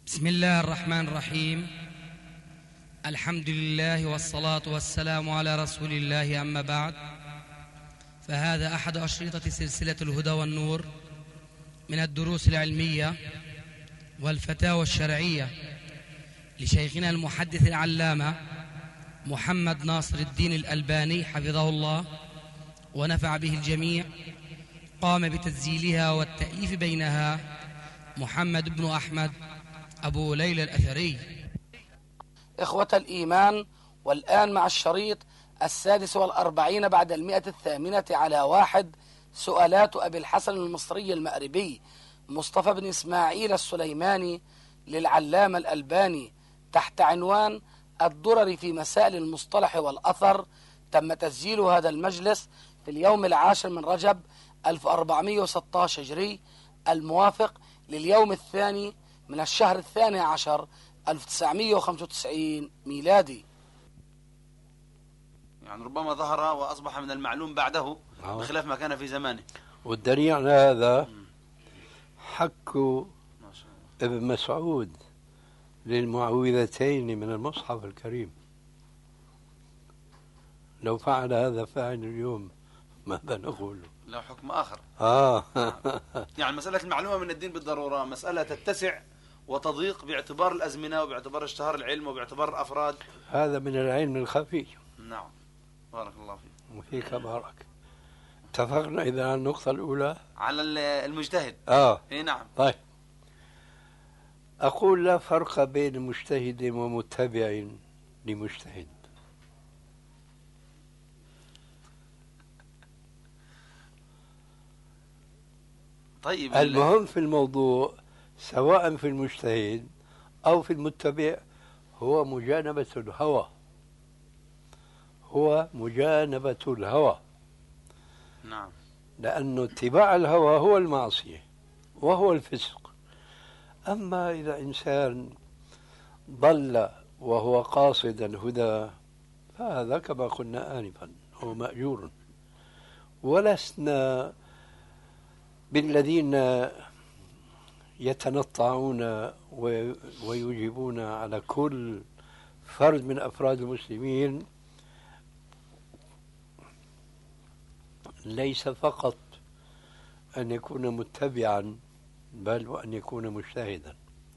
بسم الله الرحمن الرحيم. الحمد لله والصلاة والسلام على رسول الله، أما بعد، فهذا أحد أشرطة سلسلة الهدى والنور من الدروس العلمية والفتاوى الشرعية لشيخنا المحدث العلامة محمد ناصر الدين الألباني حفظه الله ونفع به الجميع. قام بتسجيلها والتأليف بينها محمد بن أحمد أبو ليلى الأثري. إخوة الإيمان، والآن مع الشريط 46 بعد 108 سؤالات أبي الحسن المصري المأربي مصطفى بن إسماعيل السليماني للعلامة الألباني تحت عنوان الدرر في مسائل المصطلح والأثر. تم تسجيل هذا المجلس في اليوم 10 من رجب 1416 هجري، الموافق لليوم 2 من الشهر 12 1995 ميلادي. يعني ربما ظهر وأصبح من المعلوم بعده بخلاف ما كان في زمانه. والدليل على هذا حك ابن مسعود للمعوذتين من المصحف الكريم. لو فعل هذا فاعل اليوم ماذا نقول؟ له حكم آخر. يعني مسألة المعلومة من الدين بالضرورة مسألة تتسع وتضيق باعتبار الأزمنة وباعتبار اشتهار العلم وباعتبار الأفراد. هذا من العلم الخفي. نعم، بارك الله فيك. وفيك بارك. اتفقنا إذا على النقطة الأولى على المجتهد. إيه نعم. طيب، أقول لا فرق بين مجتهد ومتبع لمجتهد. طيب، المهم في الموضوع سواء في المجتهد أو في المتبع هو مجانبة الهوى. نعم. لأن اتباع الهوى هو المعصية وهو الفسق. أما إذا إنسان ضل وهو قاصد الهدى فهذا كما قلنا آنفا هو مأجور. ولسنا بالذين يتنطعون ويجيبون على كل فرد من أفراد المسلمين. ليس فقط أن يكون متبعا بل وأن يكون مجتهدا.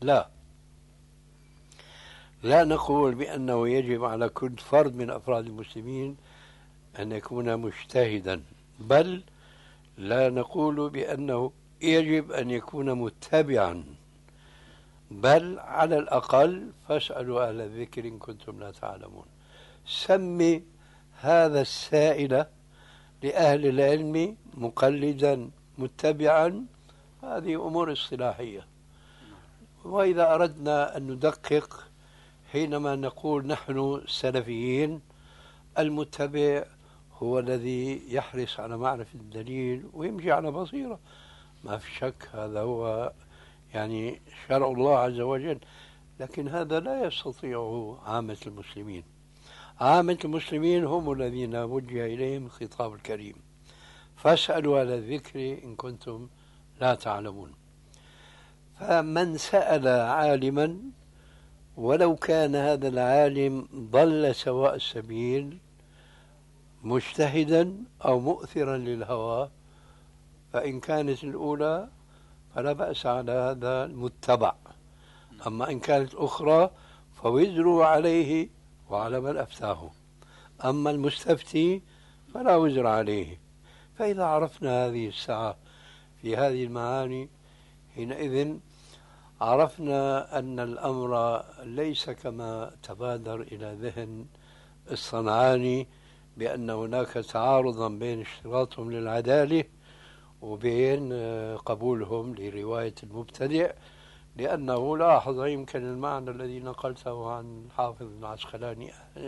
لا نقول بأنه يجب على كل فرد من أفراد المسلمين أن يكون مجتهدا، بل لا نقول بأنه يجب أن يكون متبعا، بل على الأقل فاسألوا أهل الذكر إن كنتم لا تعلمون. سمي هذا السائل لأهل العلم مقلدا متبعا، هذه أمور اصطلاحية. وإذا أردنا أن ندقق حينما نقول نحن سلفيين، المتبع هو الذي يحرص على معرفة الدليل ويمشي على بصيرة، ما في شك هذا هو يعني شرع الله عز وجل. لكن هذا لا يستطيعه عامة المسلمين. عامة المسلمين هم الذين وجه إليهم الخطاب الكريم، فاسألوا على الذكر إن كنتم لا تعلمون. فمن سأل عالما ولو كان هذا العالم ضل سواء السبيل مجتهدا أو مؤثرا للهوى، فإن كانت الأولى فلا بأس على هذا المتبع. أما إن كانت أخرى فوزروا عليه وعلى من أفتاه. أما المستفتي فلا وزر عليه. فإذا عرفنا هذه الساعة في هذه المعاني، حينئذ عرفنا أن الأمر ليس كما تبادر إلى ذهن الصنعاني بأن هناك تعارضا بين اشتراطهم للعدالة وبين قبولهم لرواية المبتدع. لأنه لاحظ يمكن المعنى الذي نقلته عن حافظ العسقلاني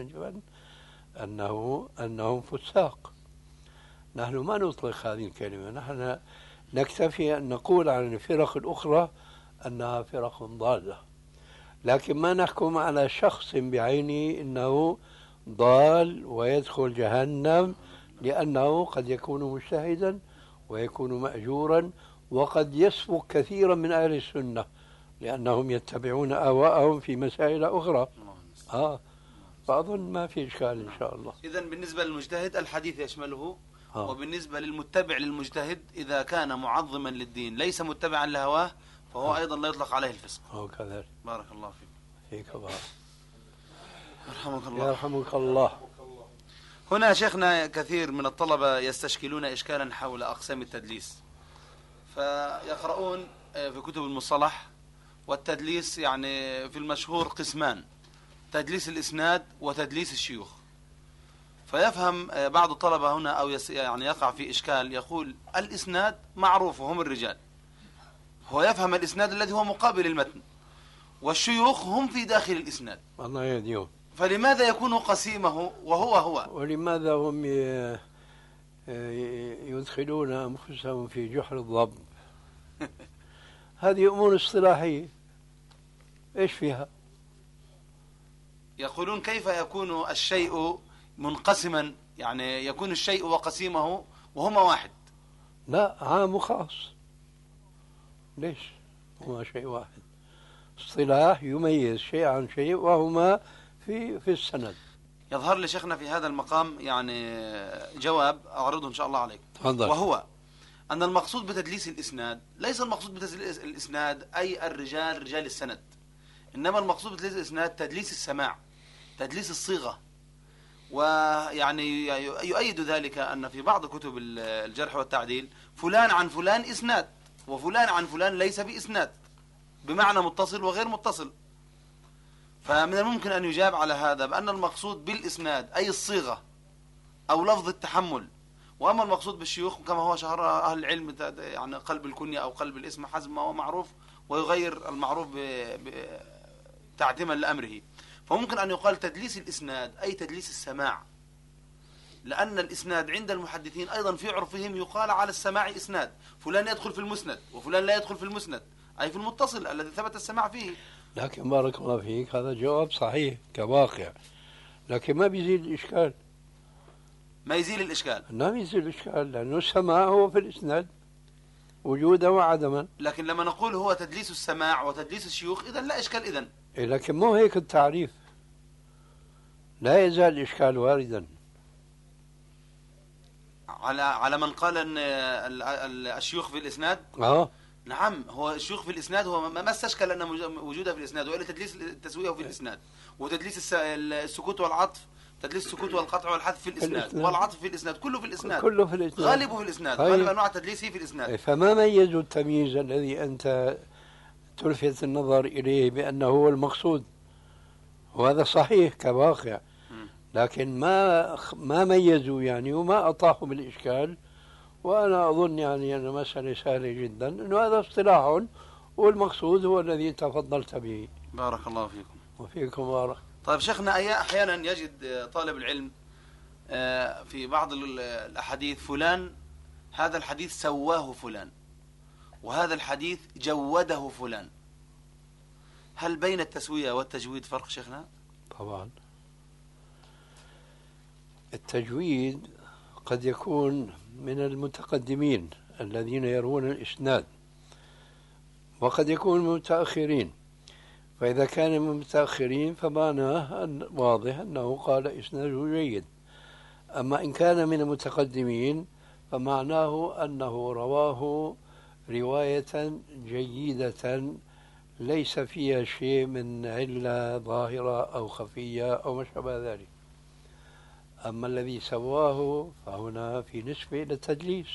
أنهم فساق. نحن ما نطلق هذه الكلمة، نحن نكتفي أن نقول عن الفرق الأخرى أنها فرق ضالة، لكن ما نحكم على شخص بعينه إنه ضال ويدخل جهنم، لأنه قد يكون مجتهدا ويكون مأجورا وقد يسبق كثيرا من أهل السنة لأنهم يتبعون أهواءهم في مسائل أخرى. فأظن ما في إشكال إن شاء الله. إذن بالنسبة للمجتهد الحديث يشمله، وبالنسبة للمتبع للمجتهد إذا كان معظما للدين ليس متبعا لهواه فهو أيضا لا يطلق عليه الفسق. كذلك. بارك الله فيك. فيك بارك. يرحمك الله. يرحمك الله. هنا شيخنا كثير من الطلبة يستشكلون إشكالا حول أقسام التدليس، فيقرؤون في كتب المصطلح، والتدليس يعني في المشهور قسمان: تدليس الإسناد وتدليس الشيوخ. فيفهم بعض الطلبة هنا أو يعني يقع في إشكال، يقول الإسناد معروف وهم الرجال، هو يفهم الإسناد الذي هو مقابل المتن، والشيوخ هم في داخل الإسناد. الله يهديهم. فلماذا يكون قسيمه وهو؟ ولماذا هم يدخلون أنفسهم في جحر الضب؟ هذه أمور اصطلاحية، إيش فيها؟ يقولون كيف يكون الشيء منقسما، يعني يكون الشيء وقسيمه وهما واحد؟ لا، عام وخاص. ليش هما شيء واحد؟ اصطلاح يميز شيء عن شيء، وهما في السند. يظهر لي شيخنا في هذا المقام يعني جواب أعرضه إن شاء الله عليك. تفضل. وهو أن المقصود بتدليس الإسناد ليس المقصود بتدليس الإسناد أي الرجال رجال السند، إنما المقصود بتدليس الإسناد تدليس السماع، تدليس الصيغة. ويعني يؤيد ذلك أن في بعض كتب الجرح والتعديل فلان عن فلان إسناد، وفلان عن فلان ليس بإسناد، بمعنى متصل وغير متصل. فمن الممكن أن يجاب على هذا بأن المقصود بالإسناد أي الصيغة أو لفظ التحمل، وأما المقصود بالشيوخ كما هو شهر أهل العلم يعني قلب الكنية أو قلب الاسم حسب ما هو معروف، ويغير المعروف تعتما لأمره. فممكن أن يقال تدليس الإسناد أي تدليس السماع، لأن الإسناد عند المحدثين أيضا في عرفهم يقال على السماع إسناد، فلان يدخل في المسند وفلان لا يدخل في المسند، أي في المتصل الذي ثبت السماع فيه. لكن بارك الله فيك هذا جواب صحيح كواقع، لكن ما بيزيل الإشكال. ما يزيل الإشكال؟ ما بيزيل الإشكال، لأنه السماع هو في الإسناد وجودا وعدما. لكن لما نقول هو تدليس السماع وتدليس الشيوخ إذن لا إشكال إذن. لكن مو هيك التعريف، لا يزال الإشكال واردا. على من قال أن الشيوخ في الإسناد؟ نعم، هو الشيوخ في الإسناد هو ما استشكل أن وجوده في الإسناد، وإلا تدليس التسوية في الإسناد، وتدليس السكوت والعطف، تدليس السكوت والقطع والحذف في الإسناد، والعطف في الإسناد، كله في الإسناد، كله في الإسناد، غالبه في الإسناد، غالب أنواع تدليسه في الإسناد. فما ميزوا التمييز الذي أنت تلفت النظر إليه بأنه هو المقصود، وهذا صحيح كواقع، لكن ما ميزوا يعني وما أطاحوا بالإشكال. وأنا أظن يعني أن مسألة سهلة جدا، أنه هذا اصطلاح والمقصود هو الذي تفضلت به. بارك الله فيكم. وفيكم بارك. طيب شيخنا، أحيانا يجد طالب العلم في بعض الأحاديث فلان هذا الحديث سواه فلان، وهذا الحديث جوده فلان، هل بين التسوية والتجويد فرق شيخنا؟ طبعا التجويد قد يكون من المتقدمين الذين يروون الإسناد، وقد يكون من المتأخرين، فإذا كان من المتأخرين فمعناه واضح أنه قال إسناده جيد. أما إن كان من المتقدمين فمعناه أنه رواه رواية جيدة ليس فيها شيء من علة ظاهرة أو خفية أو ما شابه ذلك. أما الذي سواه فهنا في نسبة إلى التدليس،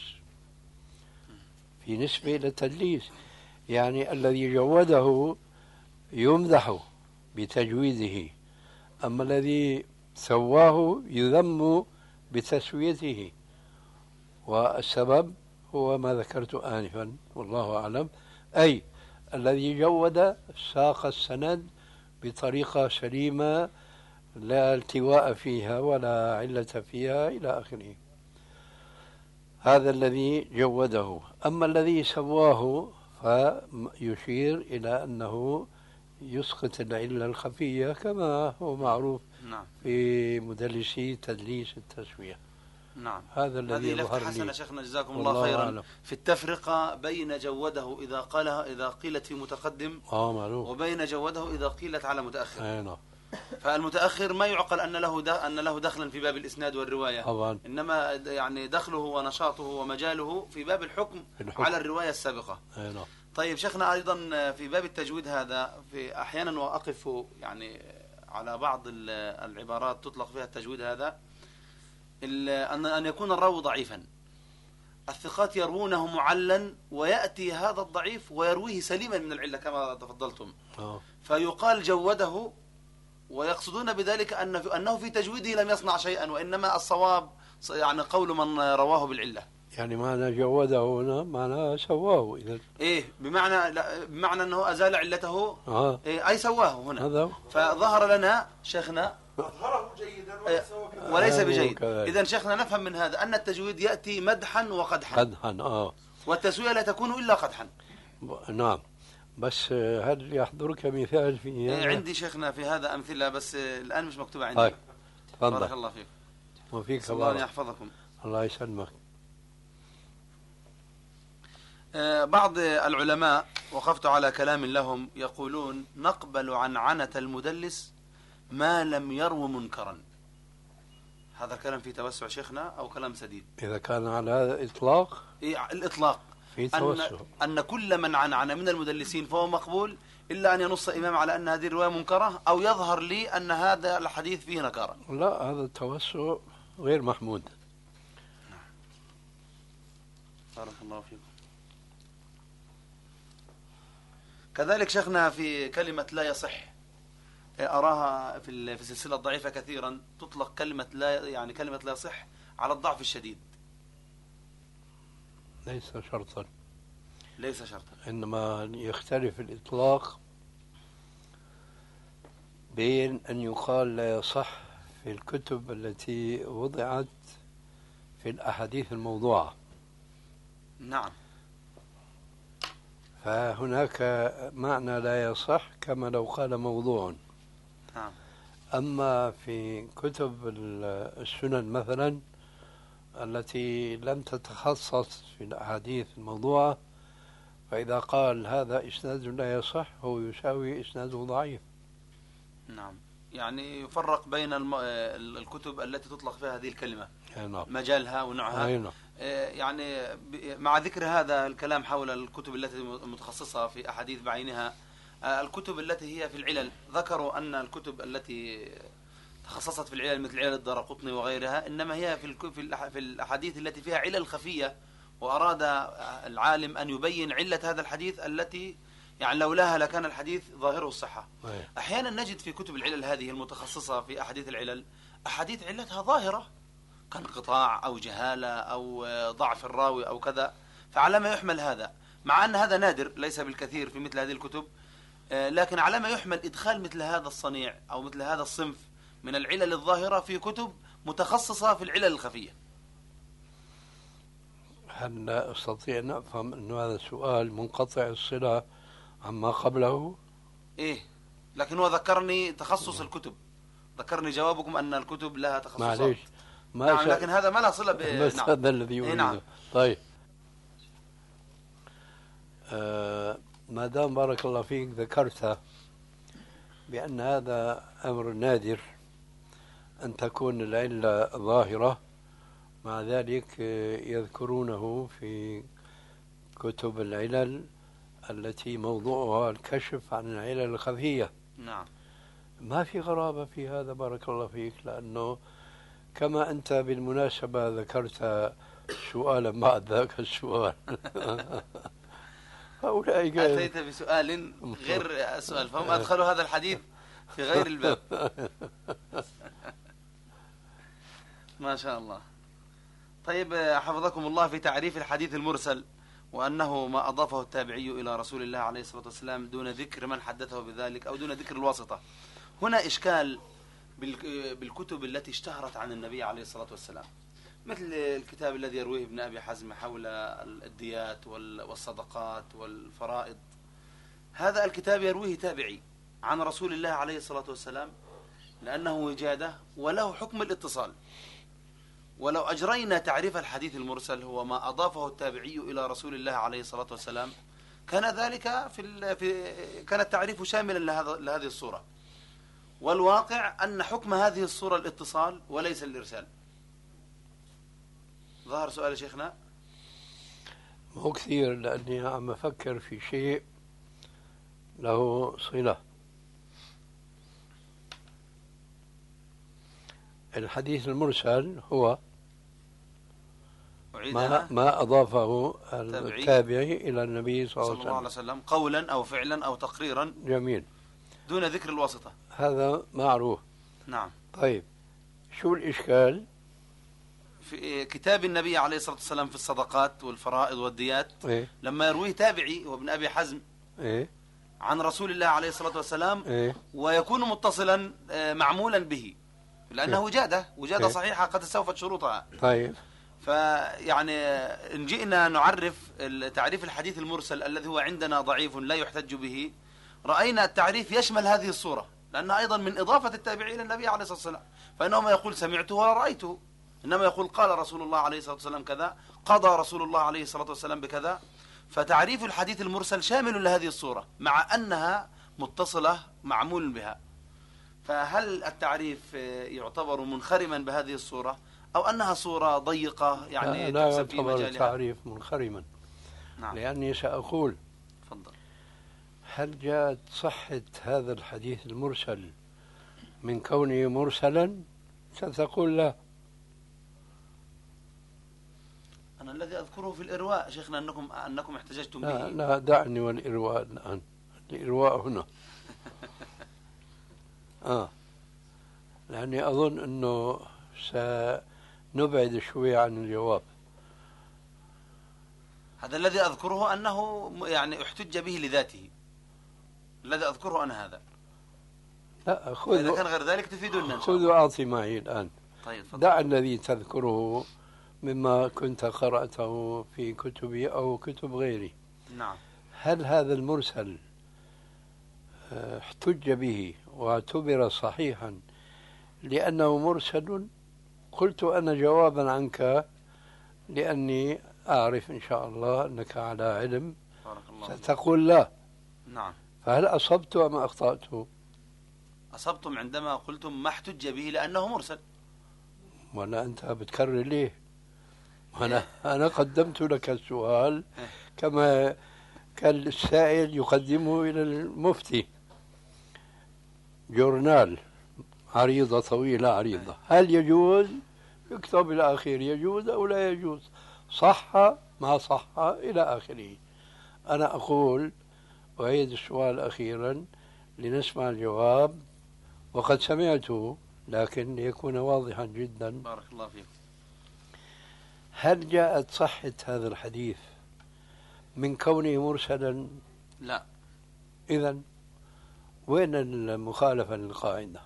في نسبة إلى التدليس، يعني الذي جوده يمدح بتجويده، أما الذي سواه يذم بتسويته، والسبب هو ما ذكرت آنفا والله أعلم، أي الذي جود ساق السند بطريقة سليمة لا التواء فيها ولا علة فيها إلى آخره، هذا الذي جوده. أما الذي سواه فيشير إلى أنه يسقط العلة الخفية كما هو معروف في مدلسي تدليس التسوية. نعم. هذا الذي هذه لفتة يظهر حسنة لي. شيخنا جزاكم والله الله خيرا أعلم. في التفرقة بين جوده إذا قيلت في متقدم معروف. وبين جوده إذا قيلت على متأخر. نعم. فالمتأخر ما يعقل أن له دخلا في باب الإسناد والرواية طبعا. إنما يعني دخله ونشاطه ومجاله في باب الحكم على الرواية السابقة. نعم. طيب شيخنا أيضا في باب التجويد هذا في أحيانا وأقف يعني على بعض العبارات تطلق فيها التجويد هذا أن يكون الراوي ضعيفا، الثقات يروونه معلا ويأتي هذا الضعيف ويرويه سليما من العلة كما تفضلتم، فيقال جوده، ويقصدون بذلك أنه في تجويده لم يصنع شيئا، وإنما الصواب يعني قول من رواه بالعلة. يعني معنى جوده هنا معنى سواه إذا. إيه بمعنى أنه أزال علته. إيه أي سواه هنا. هذا فظهر لنا شيخنا أظهره جيدا وليس بجيد. إذا شيخنا نفهم من هذا أن التجويد يأتي مدحا وقدحا. والتسوية لا تكون إلا قدحا. نعم. بس هل يحضرك مثال في هذا؟ عندي شيخنا في هذا أمثلة بس الآن مش مكتوبة عندي. بارك الله فيك. وفيك الله يحفظكم. الله يسلمك. بعض العلماء وقفت على كلام لهم يقولون نقبل عنعنة المدلس ما لم يرو منكرا. هذا كلام في توسع شيخنا أو كلام سديد؟ إذا كان على هذا الإطلاق. الإطلاق في توسع. أن كل من عنعن من المدلسين فهو مقبول إلا أن ينص إمام على أن هذه الرواية منكرة أو يظهر لي أن هذا الحديث فيه نكارة. لا، هذا التوسع غير محمود. بارك الله فيكم. كذلك شيخنا في كلمة لا يصح أراها في السلسلة الضعيفة كثيرا تطلق كلمة لا يصح على الضعف الشديد. ليس شرطا. ليس شرطا. إنما يختلف الإطلاق بين أن يقال لا يصح في الكتب التي وضعت في الأحاديث الموضوعة. نعم. فهناك معنى لا يصح كما لو قال موضوع. نعم. أما في كتب السنن مثلا التي لم تتخصص في الأحاديث الموضوعة، فإذا قال هذا إسناد لا يصح هو يساوي إسناده ضعيف. نعم. يعني يفرق بين الكتب التي تطلق فيها هذه الكلمة. نعم. مجالها ونوعها. نعم. يعني مع ذكر هذا الكلام حول الكتب التي متخصصة في أحاديث بعينها، الكتب التي هي في العلل ذكروا أن الكتب التي تخصصت في العلل مثل علل الدارقطني وغيرها إنما هي في الأحاديث التي فيها علل خفية، وأراد العالم أن يبين علة هذا الحديث التي يعني لولاها لكان الحديث ظاهره الصحة. أحيانا نجد في كتب العلل هذه المتخصصة في أحاديث العلل أحاديث علتها ظاهرة كانقطاع أو جهالة أو ضعف الراوي أو كذا، فعلى ما يحمل هذا، مع أن هذا نادر ليس بالكثير في مثل هذه الكتب، لكن على ما يحمل إدخال مثل هذا الصنيع أو مثل هذا الصنف من العلل الظاهرة في كتب متخصصة في العلل الخفية. هل أستطيع أن أفهم أن هذا سؤال منقطع الصلة عما قبله؟ إيه، لكن هو ذكرني تخصص الكتب، ذكرني جوابكم أن الكتب لها تخصصات. معليش. نعم، لكن هذا ما له صلة بس نعم. هذا الذي يريده. نعم. طيب. ما دام بارك الله فيك ذكرت بأن هذا أمر نادر أن تكون العلة ظاهرة، مع ذلك يذكرونه في كتب العلل التي موضوعها الكشف عن العلل الخفية. نعم. ما في غرابة في هذا بارك الله فيك، لأنه كما أنت بالمناسبة ذكرت سؤالا بعد ذاك السؤال أولئك أتيت بسؤال غير السؤال، فهم أدخلوا هذا الحديث في غير الباب. ما شاء الله. طيب حفظكم الله، في تعريف الحديث المرسل وأنه ما أضافه التابعي إلى رسول الله عليه الصلاة والسلام دون ذكر من حدثه بذلك أو دون ذكر الواسطة. هنا إشكال بالكتب التي اشتهرت عن النبي عليه الصلاة والسلام، مثل الكتاب الذي يرويه ابن أبي حزم حول الديات والصدقات والفرائض. هذا الكتاب يرويه تابعي عن رسول الله عليه الصلاة والسلام لأنه وجادة وله حكم الاتصال، ولو أجرينا تعريف الحديث المرسل هو ما أضافه التابعي إلى رسول الله عليه الصلاة والسلام، كان ذلك كان التعريف شاملا لهذه الصورة. والواقع أن حكم هذه الصورة الاتصال وليس الإرسال. ظهر سؤال شيخنا؟ مو كثير، لأني عم أفكر في شيء له صلة. الحديث المرسل هو ما أضافه التابعي إلى النبي صلى الله عليه وسلم قولا أو فعلا أو تقريرا. جميل. دون ذكر الواسطة. هذا معروف. نعم. طيب شو الإشكال؟ في كتاب النبي عليه الصلاة والسلام في الصدقات والفرائض والديات، لما يرويه تابعي وابن أبي حزم عن رسول الله عليه الصلاة والسلام ويكون متصلا معمولا به، لأنه وجادة صحيحة قد استوفت شروطها. طيب فيعني إن جئنا نعرف تعريف الحديث المرسل الذي هو عندنا ضعيف لا يحتج به، رأينا التعريف يشمل هذه الصورة، لأنها أيضا من إضافة التابعي إلى النبي عليه الصلاة والسلام. فإنه ما يقول سمعته ولا رأيته، إنما يقول قال رسول الله عليه الصلاة والسلام كذا، قضى رسول الله عليه الصلاة والسلام بكذا. فتعريف الحديث المرسل شامل لهذه الصورة مع أنها متصلة معمول بها. فهل التعريف يعتبر منخرما بهذه الصورة أو أنها صورة ضيقة يعني لا تحسب في مجالها؟ التعريف منخرما. نعم. لأني سأقول فضل. هل جاءت صحة هذا الحديث المرسل من كونه مرسلا؟ ستقول لا. أنا الذي أذكره في الإرواء شيخنا أنكم احتججتم به. لا دعني والإرواء الآن. الإرواء هنا. لأني أظن أنه سنبعد شوي عن الجواب. هذا الذي أذكره أنه يعني احتج به لذاته، الذي أذكره أنا هذا. لا إذا كان غير ذلك تفيدنا. خذوا أعطي معي الآن. طيب فضل. دع الذي تذكره مما كنت قرأته في كتبي أو كتب غيري. نعم. هل هذا المرسل احتج به واعتبر صحيحا لأنه مرسل؟ قلت أنا جوابا عنك، لأني أعرف إن شاء الله أنك على علم. بارك الله. ستقول لا. نعم. فهل أصبت أم أخطأت؟ أصبتم عندما قلتم ما احتج به لأنه مرسل. وأنا أنت بتكرر ليه؟ أنا قدمت لك السؤال كما كان السائل يقدمه إلى المفتي. جورنال عريضة طويلة عريضة، هل يجوز؟ يكتب إلى آخره يجوز أو لا يجوز، صح ما صح إلى آخره. أنا أقول أعيد السؤال أخيرا لنسمع الجواب، وقد سمعته لكن ليكون واضحا جدا. بارك الله فيك. هل جاءت صحة هذا الحديث من كونه مرسلا؟ لا. إذن وين المخالفة للقاعدة؟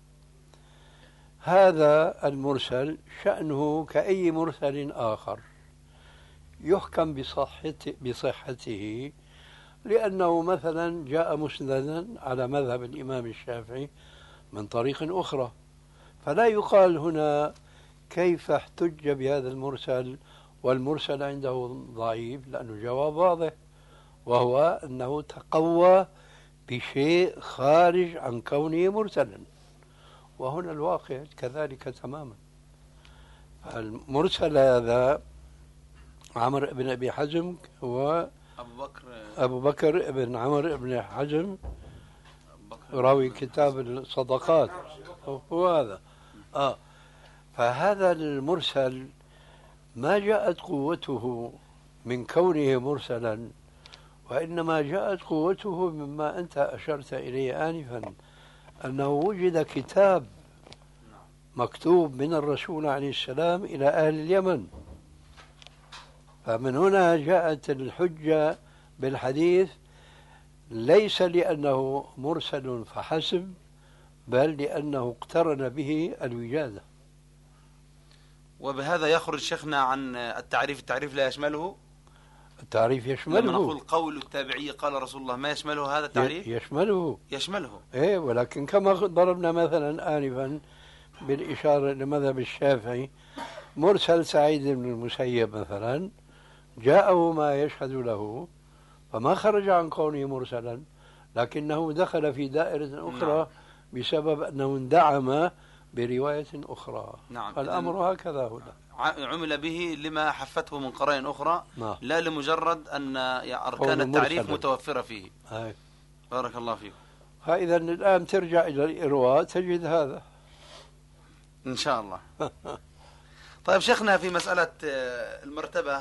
هذا المرسل شأنه كأي مرسل آخر، يحكم بصحته لأنه مثلا جاء مسندا على مذهب الإمام الشافعي من طريق أخرى، فلا يقال هنا كيف احتج بهذا المرسل والمرسل عنده ضعيف، لأنه جواب واضح وهو أنه تقوى بشيء خارج عن كونه مرسلا، وهنا الواقع كذلك تماما. المرسل هذا عمرو بن أبي حزم هو أبو بكر بن عمرو بن حزم راوي كتاب الصدقات، هو هذا. فهذا المرسل ما جاءت قوته من كونه مرسلا، وإنما جاءت قوته مما أنت أشرت إليه آنفا، أنه وجد كتاب مكتوب من الرسول عليه السلام إلى أهل اليمن، فمن هنا جاءت الحجة بالحديث ليس لأنه مرسل فحسب، بل لأنه اقترن به الوجادة. وبهذا يخرج شيخنا عن التعريف لا يشمله. التعريف يشمله. لما نقول قول التابعي قال رسول الله ما يشمله هذا التعريف؟ يشمله. إيه، ولكن كما ضربنا مثلا آنفا بالإشارة لمذهب الشافعي مرسل سعيد بن المسيب مثلا جاءه ما يشهد له فما خرج عن كونه مرسلا، لكنه دخل في دائرة أخرى بسبب أنه اندعم برواية أخرى. نعم. الأمر هكذا هنا عمل به لما حفته من قرائن أخرى، لا لمجرد أن أركان التعريف مرسلا متوفرة فيه. بارك الله فيكم. فإذا الآن ترجع إلى الإرواء تجد هذا إن شاء الله. طيب شيخنا، في مسألة المرتبة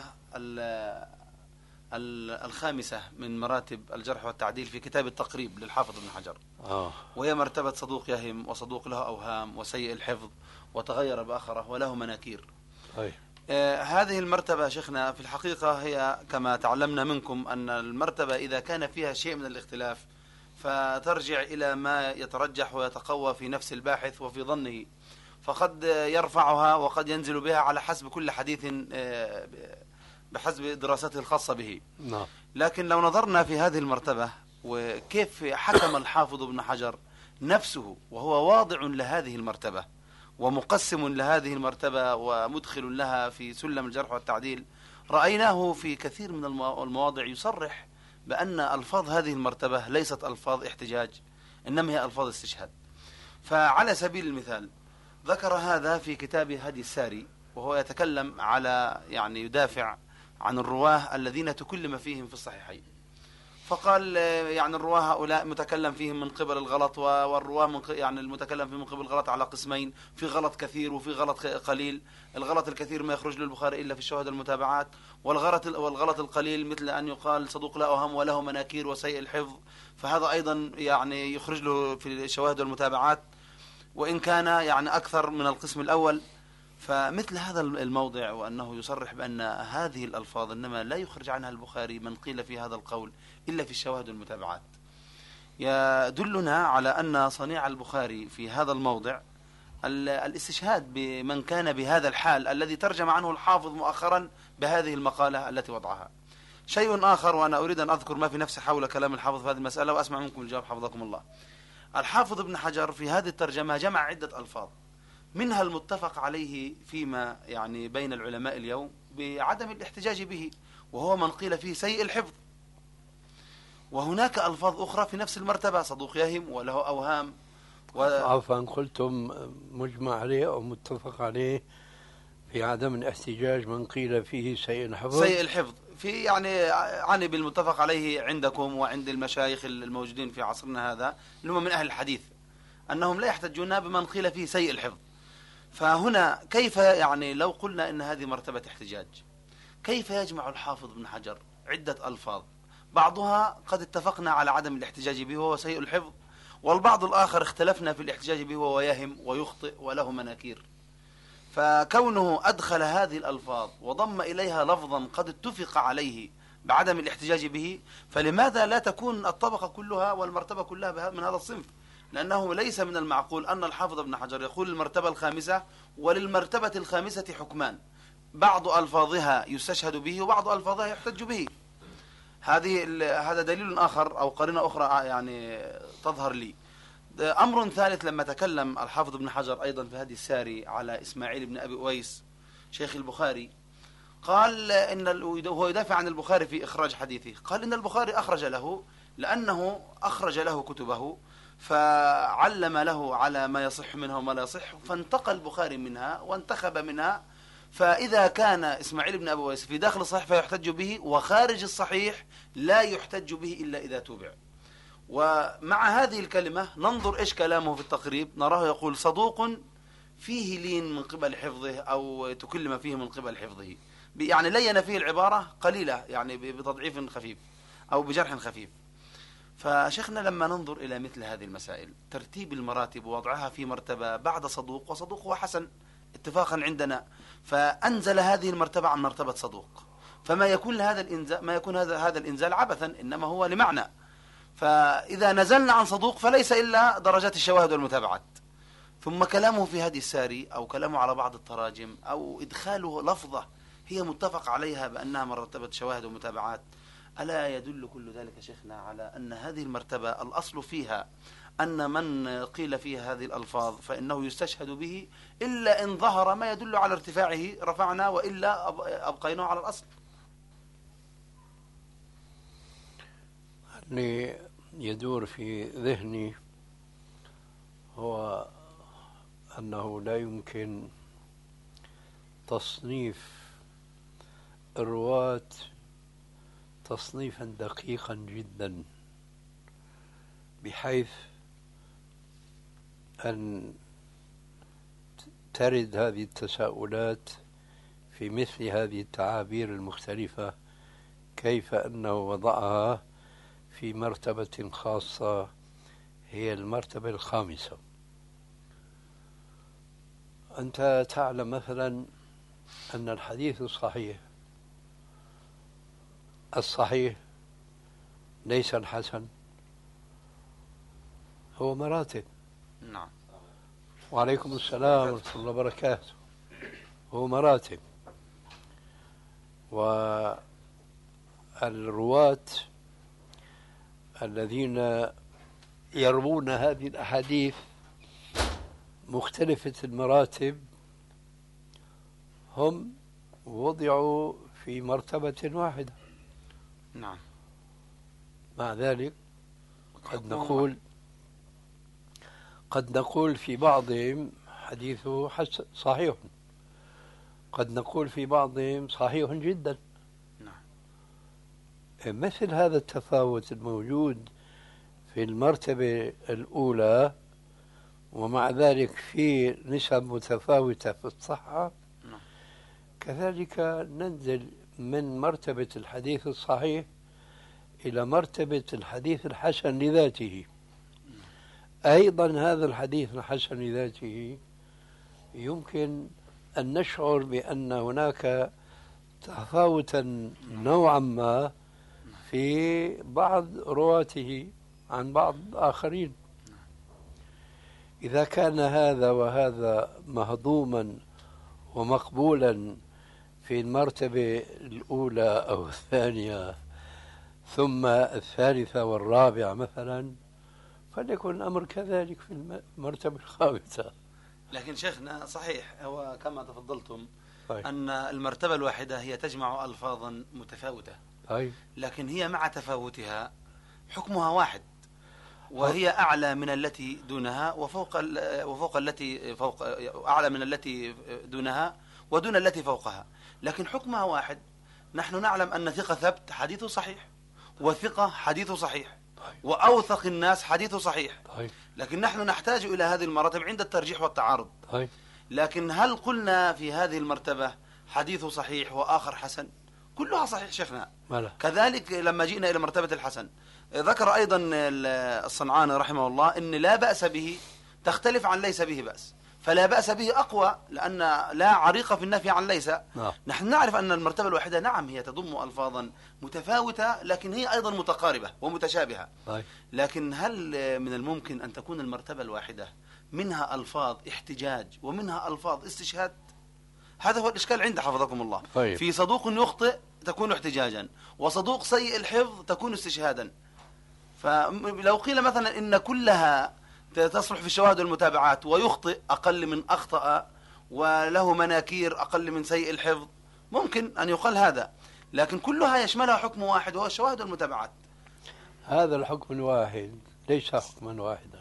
الخامسة من مراتب الجرح والتعديل في كتاب التقريب للحافظ ابن حجر، وهي مرتبة صدوق يهم وصدوق له أوهام وسيء الحفظ وتغير بآخره وله مناكير. هذه المرتبة شيخنا في الحقيقة هي كما تعلمنا منكم أن المرتبة إذا كان فيها شيء من الاختلاف فترجع إلى ما يترجح ويتقوى في نفس الباحث وفي ظنه، فقد يرفعها وقد ينزل بها على حسب كل حديث بحسب دراسته الخاصة به. لكن لو نظرنا في هذه المرتبة وكيف حكم الحافظ ابن حجر نفسه وهو واضع لهذه المرتبة ومقسم لهذه المرتبة ومدخل لها في سلم الجرح والتعديل، رأيناه في كثير من المواضع يصرح بأن ألفاظ هذه المرتبة ليست ألفاظ احتجاج، إنما هي ألفاظ استشهاد. فعلى سبيل المثال ذكر هذا في كتاب هدي الساري، وهو يتكلم على يدافع عن الرواه الذين تكلم فيهم في الصحيحين، فقال الرواه هؤلاء متكلم فيهم من قبل الغلط، والرواه المتكلم فيهم من قبل الغلط على قسمين، في غلط كثير وفي غلط قليل. الغلط الكثير ما يخرج له البخاري إلا في الشواهد والمتابعات، والغلط القليل مثل أن يقال صدوق لا أوهام وله مناكير وسيء الحفظ، فهذا أيضا يخرج له في الشواهد والمتابعات وإن كان أكثر من القسم الأول. فمثل هذا الموضع وأنه يصرح بأن هذه الألفاظ إنما لا يخرج عنها البخاري من قيل في هذا القول إلا في الشواهد والمتابعات، يدلنا على أن صنيع البخاري في هذا الموضع الاستشهاد بمن كان بهذا الحال الذي ترجم عنه الحافظ مؤخرا بهذه المقالة التي وضعها. شيء آخر، وأنا أريد أن أذكر ما في نفسي حول كلام الحافظ في هذه المسألة وأسمع منكم الجواب حفظكم الله. الحافظ ابن حجر في هذه الترجمة جمع عدة ألفاظ، منها المتفق عليه فيما بين العلماء اليوم بعدم الاحتجاج به، وهو من قيل فيه سيء الحفظ. وهناك ألفاظ أخرى في نفس المرتبة، صدوق يهم وله أوهام عفوا قلتم مجمع عليه أو متفق عليه في عدم الاحتجاج من قيل فيه سيء الحفظ. سيء الحفظ في عني بالمتفق عليه عندكم وعند المشايخ الموجودين في عصرنا هذا اللي هم من أهل الحديث، أنهم لا يحتجون بمن قيل فيه سيء الحفظ. فهنا كيف لو قلنا إن هذه مرتبة احتجاج، كيف يجمع الحافظ ابن حجر عدة ألفاظ بعضها قد اتفقنا على عدم الاحتجاج به وهو سيء الحفظ، والبعض الآخر اختلفنا في الاحتجاج به وهو يهم ويخطئ وله مناكير. فكونه أدخل هذه الألفاظ وضم إليها لفظا قد اتفق عليه بعدم الاحتجاج به، فلماذا لا تكون الطبقة كلها والمرتبة كلها من هذا الصنف؟ لأنه ليس من المعقول أن الحافظ ابن حجر يقول المرتبة الخامسة وللمرتبة الخامسة حكمان، بعض ألفاظها يستشهد به وبعض ألفاظها يحتج به. هذا دليل آخر أو قرينة أخرى تظهر لي. أمر ثالث، لما تكلم الحافظ ابن حجر أيضا في هدي الساري على إسماعيل بن أبي أويس شيخ البخاري، قال وهو يدافع عن البخاري في إخراج حديثه، قال إن البخاري أخرج له لأنه أخرج له كتبه فعلم له على ما يصح منها وما لا يصح، فانتقى البخاري منها وانتخب منها. فإذا كان إسماعيل بن أبي أويس في داخل الصحيح فيحتج به، وخارج الصحيح لا يحتج به إلا إذا توبع. ومع هذه الكلمة ننظر إيش كلامه في التقريب، نراه يقول صدوق فيه لين من قبل حفظه أو تكلم فيه من قبل حفظه، لين فيه العبارة قليلة بتضعيف خفيف أو بجرح خفيف. فشيخنا لما ننظر إلى مثل هذه المسائل، ترتيب المراتب ووضعها في مرتبة بعد صدوق، وصدوق هو حسن اتفاقا عندنا، فأنزل هذه المرتبة عن مرتبة صدوق، فما يكون هذا الإنزال عبثا، إنما هو لمعنى. فإذا نزلنا عن صدوق فليس إلا درجات الشواهد والمتابعات. ثم كلامه في هدي الساري أو كلامه على بعض التراجم أو إدخاله لفظة هي متفق عليها بأنها مرتبة شواهد ومتابعات، ألا يدل كل ذلك شيخنا على أن هذه المرتبة الأصل فيها أن من قيل فيه هذه الألفاظ فإنه يستشهد به إلا إن ظهر ما يدل على ارتفاعه رفعنا، وإلا أبقيناه على الأصل. اللي يدور في ذهني هو أنه لا يمكن تصنيف الرواة تصنيفا دقيقا جدا بحيث أن ترد هذه التساؤلات في مثل هذه التعابير المختلفة، كيف أنه وضعها في مرتبة خاصة هي المرتبة الخامسة. أنت تعلم مثلا أن الحديث الصحيح ليس الحسن، هو مراتب. نعم. وعليكم السلام ورحمة الله وبركاته. هو مراتب، والرواة الذين يروون هذه الأحاديث مختلفة المراتب هم وضعوا في مرتبة واحدة. نعم. مع ذلك قد نقول في بعضهم حديثه صحيح، قد نقول في بعضهم صحيح جدا. نعم. مثل هذا التفاوت الموجود في المرتبة الأولى، ومع ذلك في نسب متفاوتة في الصحة، كذلك ننزل من مرتبة الحديث الصحيح إلى مرتبة الحديث الحسن لذاته. أيضا هذا الحديث الحسن لذاته يمكن أن نشعر بأن هناك تفاوتا نوعا ما في بعض رواته عن بعض آخرين. إذا كان هذا وهذا مهضوما ومقبولا في المرتبة الأولى أو الثانية ثم الثالثة والرابعة مثلا، فليكن الأمر كذلك في المرتبة الخامسة. لكن شيخنا صحيح هو كما تفضلتم طيب. أن المرتبة الواحدة هي تجمع ألفاظا متفاوتة، طيب. لكن هي مع تفاوتها حكمها واحد، وهي أعلى من التي دونها وفوق التي فوق، أعلى من التي دونها ودون التي فوقها، لكن حكمها واحد. نحن نعلم أن ثقة ثبت حديثه صحيح، وثقة حديثه صحيح، وأوثق الناس حديثه صحيح. لكن نحن نحتاج إلى هذه المراتب عند الترجيح والتعارض. لكن هل قلنا في هذه المرتبة حديثه صحيح وآخر حسن؟ كلها صحيح شيخنا. كذلك لما جئنا إلى مرتبة الحسن ذكر أيضا الصنعاني رحمه الله إن لا بأس به تختلف عن ليس به بأس، فلا بأس به أقوى لأن لا عريق في النفي عن ليس. نحن نعرف أن المرتبة الواحدة نعم هي تضم ألفاظا متفاوتة، لكن هي أيضا متقاربة ومتشابهة. لكن هل من الممكن أن تكون المرتبة الواحدة منها ألفاظ احتجاج ومنها ألفاظ استشهاد؟ هذا هو الإشكال عند حفظكم الله. في صدوق يخطئ تكون احتجاجا، وصدوق سيء الحفظ تكون استشهادا. فلو قيل مثلا إن كلها تصلح في الشواهد والمتابعات ويخطئ أقل من أخطأ وله مناكير أقل من سيء الحفظ، ممكن أن يقال هذا، لكن كلها يشملها حكم واحد وهو الشواهد والمتابعات. هذا الحكم الواحد ليس حكما واحدا،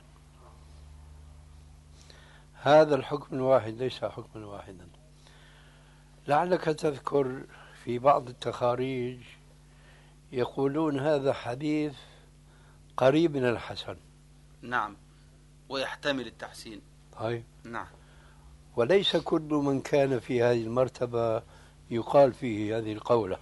هذا الحكم الواحد ليس حكما واحدا. لعلك تذكر في بعض التخاريج يقولون هذا حديث قريب من الحسن. نعم، ويحتمل التحسين. نعم. وليس كل من كان في هذه المرتبة يقال فيه هذه القولة،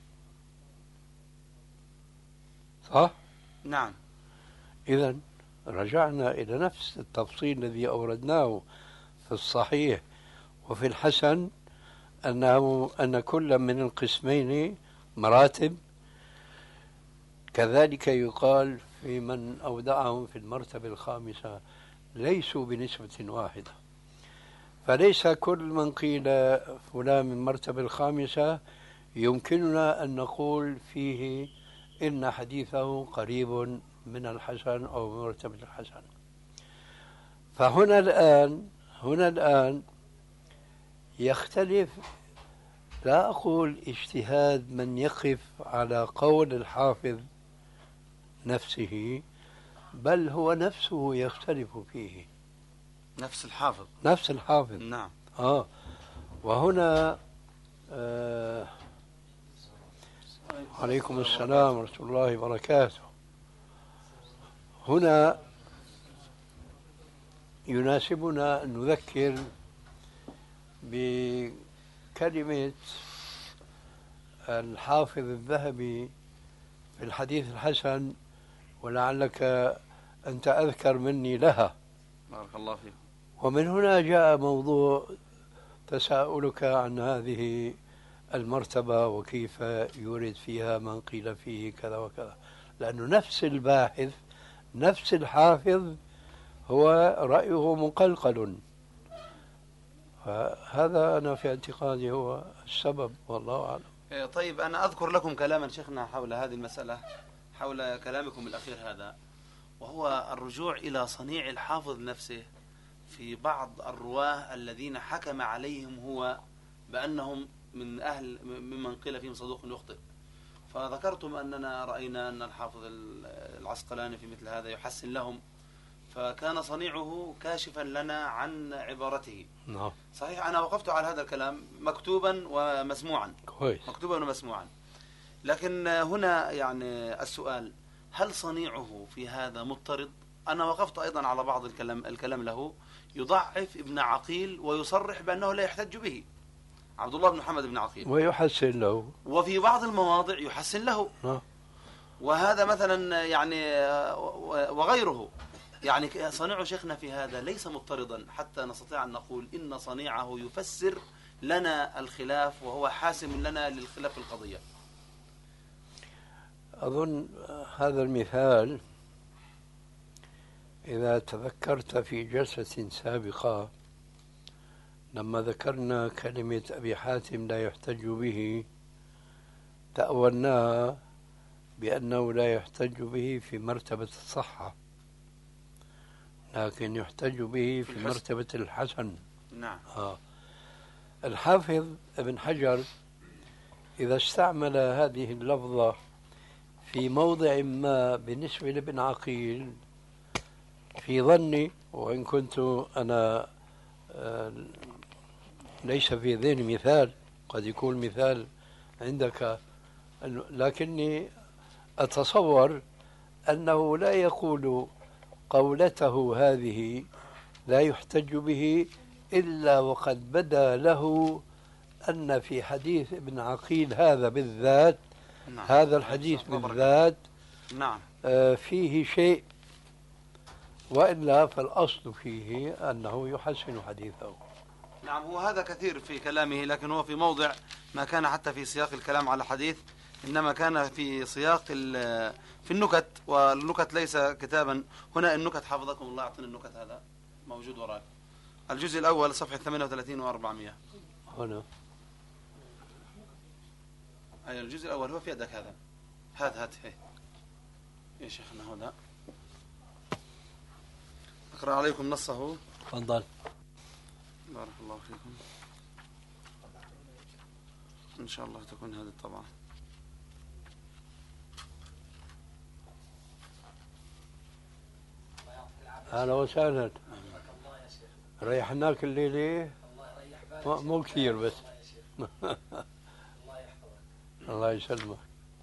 صح؟ نعم. إذن رجعنا إلى نفس التفصيل الذي أوردناه في الصحيح وفي الحسن، أن كل من القسمين مراتب. كذلك يقال في من أودعهم في المرتبة الخامسة ليسوا بنسبة واحدة، فليس كل من قيل فلان من المرتبة الخامسة يمكننا أن نقول فيه إن حديثه قريب من الحسن أو مرتبة الحسن. فهنا الآن يختلف. لا أقول اجتهاد من يقف على قول الحافظ نفسه، بل هو نفسه يختلف فيه. نفس الحافظ. نعم. وهنا عليكم السلام ورحمة الله وبركاته. هنا يناسبنا أن نذكر بكلمة الحافظ الذهبي في الحديث الحسن، ولعلك أنت أذكر مني لها. بارك الله فيك. ومن هنا جاء موضوع تساؤلك عن هذه المرتبة وكيف يورد فيها من قيل فيه كذا وكذا، لأنه نفس الباحث نفس الحافظ هو رأيه مقلقل. فهذا أنا في اعتقادي هو السبب، والله أعلم. طيب أنا أذكر لكم كلاما شيخنا حول هذه المسألة، حول كلامكم الأخير هذا، وهو الرجوع إلى صنيع الحافظ نفسه في بعض الرواه الذين حكم عليهم هو بأنهم ممن قيل فيهم صدوق يخطئ. فذكرتم أننا رأينا أن الحافظ العسقلاني في مثل هذا يحسن لهم، فكان صنيعه كاشفا لنا عن عبارته. نعم. صحيح، أنا وقفت على هذا الكلام مكتوبا ومسموعا. كويس. مكتوبا ومسموعا. لكن هنا يعني السؤال، هل صنيعه في هذا مضطرد؟ أنا وقفت أيضا على بعض الكلام له يضعف ابن عقيل ويصرح بأنه لا يحتج به، عبد الله بن محمد بن عقيل، ويحسن له، وفي بعض المواضع يحسن له. وهذا مثلا يعني وغيره، يعني صنيع شيخنا في هذا ليس مضطردا حتى نستطيع أن نقول إن صنيعه يفسر لنا الخلاف وهو حاسم لنا للخلاف القضية. أظن هذا المثال إذا تذكرت في جلسة سابقة لما ذكرنا كلمة أبي حاتم لا يحتج به، تأولناها بأنه لا يحتج به في مرتبة الصحة، لكن يحتج به في مرتبة الحسن. نعم. الحافظ ابن حجر إذا استعمل هذه اللفظة في موضع ما بالنسبة لابن عقيل، في ظني، وإن كنت أنا ليس في ذهني مثال، قد يكون مثال عندك، لكني أتصور أنه لا يقول قولته هذه لا يحتج به إلا وقد بدا له أن في حديث ابن عقيل هذا بالذات، نعم. هذا الحديث بالذات، نعم. فيه شيء، وإلا فالأصل فيه أنه يحسن حديثه. نعم، هو هذا كثير في كلامه، لكن هو في موضع ما كان حتى في سياق الكلام على حديث، إنما كان في سياق في النكت، والنكت ليس كتابا. هنا النكت حفظكم الله، أعطني النكت، هذا موجود وراك، الجزء الأول صفحة 38 و400. هنا أي الجزء الأول هو في يدك، هذا هي يا شيخنا، هذا أقرأ عليكم نصه. تفضل. بارك الله فيكم. إن شاء الله تكون هذه الطبعة. أهلا وسهلا. ريحناك الليلة؟ مو كثير بس. الله يسلمك.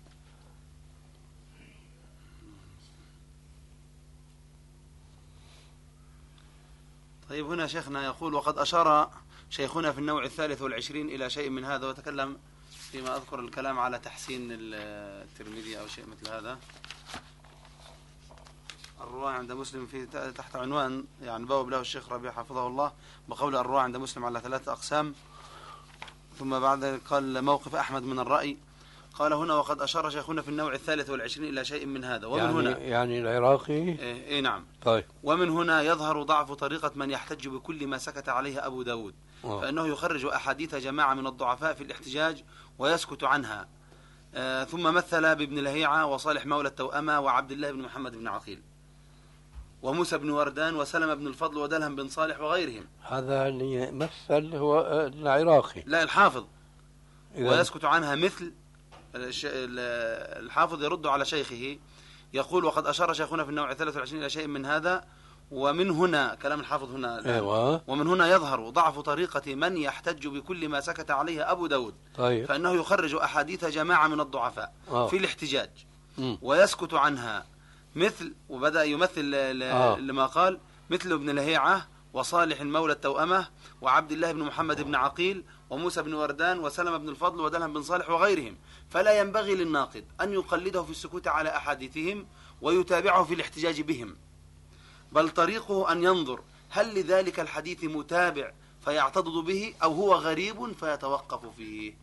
طيب، هنا شيخنا يقول: وقد أشار شيخنا في النوع 23 إلى شيء من هذا، وتكلم فيما أذكر الكلام على تحسين الترمذي أو شيء مثل هذا. الرواية عند مسلم في تحت عنوان يعني بوب له الشيخ ربيع حفظه الله بقول الرواية عند مسلم على 3 أقسام. ثم بعد ذلك قال: موقف أحمد من الرأي. قال هنا: وقد أشار شيخنا في النوع 23 إلى شيء من هذا. ومن هنا يعني العراقي. إيه نعم. طيب. ومن هنا يظهر ضعف طريقة من يحتج بكل ما سكت عليه أبو داود، فإنه يخرج أحاديث جماعة من الضعفاء في الاحتجاج ويسكت عنها. ثم مثل بابن لهيعة وصالح مولى التوأمة وعبد الله بن محمد بن عقيل. وموسى بن وردان وسلم بن الفضل ودلهم بن صالح وغيرهم. هذا اللي يمثل هو العراقي. لا، الحافظ. ويسكت عنها مثل الحافظ يرد على شيخه يقول: وقد أشار شيخنا في النوع 23 إلى شيء من هذا، ومن هنا كلام الحافظ هنا أيوة. ومن هنا يظهر ضعف طريقة من يحتج بكل ما سكت عليه أبو داود. طيب. فإنه يخرج أحاديث جماعة من الضعفاء في الاحتجاج ويسكت عنها مثل، وبدأ يمثل لما قال، مثل ابن لهيعة وصالح المولى التوأمة وعبد الله بن محمد بن عقيل وموسى بن وردان وسلم بن الفضل ودلهم بن صالح وغيرهم. فلا ينبغي للناقد أن يقلده في السكوت على أحاديثهم ويتابعه في الاحتجاج بهم، بل طريقه أن ينظر هل لذلك الحديث متابع فيعتضد به أو هو غريب فيتوقف فيه.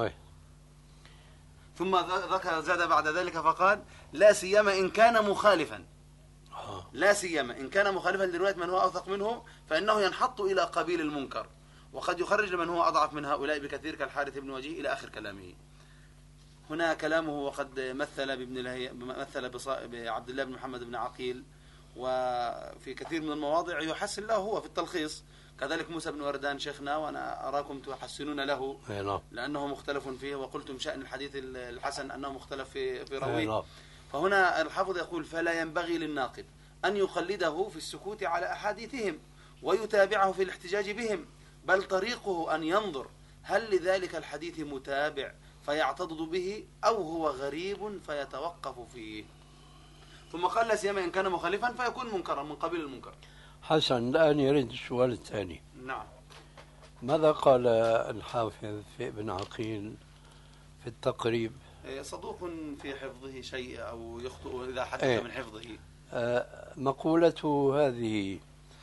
ثم ذكر زاد بعد ذلك فقال: لا سيما إن كان مخالفا، لا سيما إن كان مخالفا لرواية من هو أوثق منه، فإنه ينحط إلى قبيل المنكر، وقد يخرج لمن هو أضعف من هؤلاء بكثير كالحارث بن وجيه إلى آخر كلامه. هنا كلامه: وقد مثل بعبد الله بن محمد بن عقيل، وفي كثير من المواضع يحسن له هو في التلخيص. كذلك موسى بن وردان شيخنا، وأنا أراكم تحسنون له لأنه مختلف فيه، وقلتم شأن الحديث الحسن أنه مختلف في راويه. فهنا الحافظ يقول: فلا ينبغي للناقد أن يقلده في السكوت على أحاديثهم ويتابعه في الاحتجاج بهم، بل طريقه أن ينظر هل لذلك الحديث متابع فيعتضد به أو هو غريب فيتوقف فيه. ثم قال: لا سيما إن كان مخالفا فيكون منكرا من قبيل المنكر. حسن، الآن يريد السؤال الثاني. نعم. ماذا قال الحافظ في ابن عقيل في التقريب؟ صدوق في حفظه شيء أو يخطئ إذا حدث من حفظه. مقولته هذه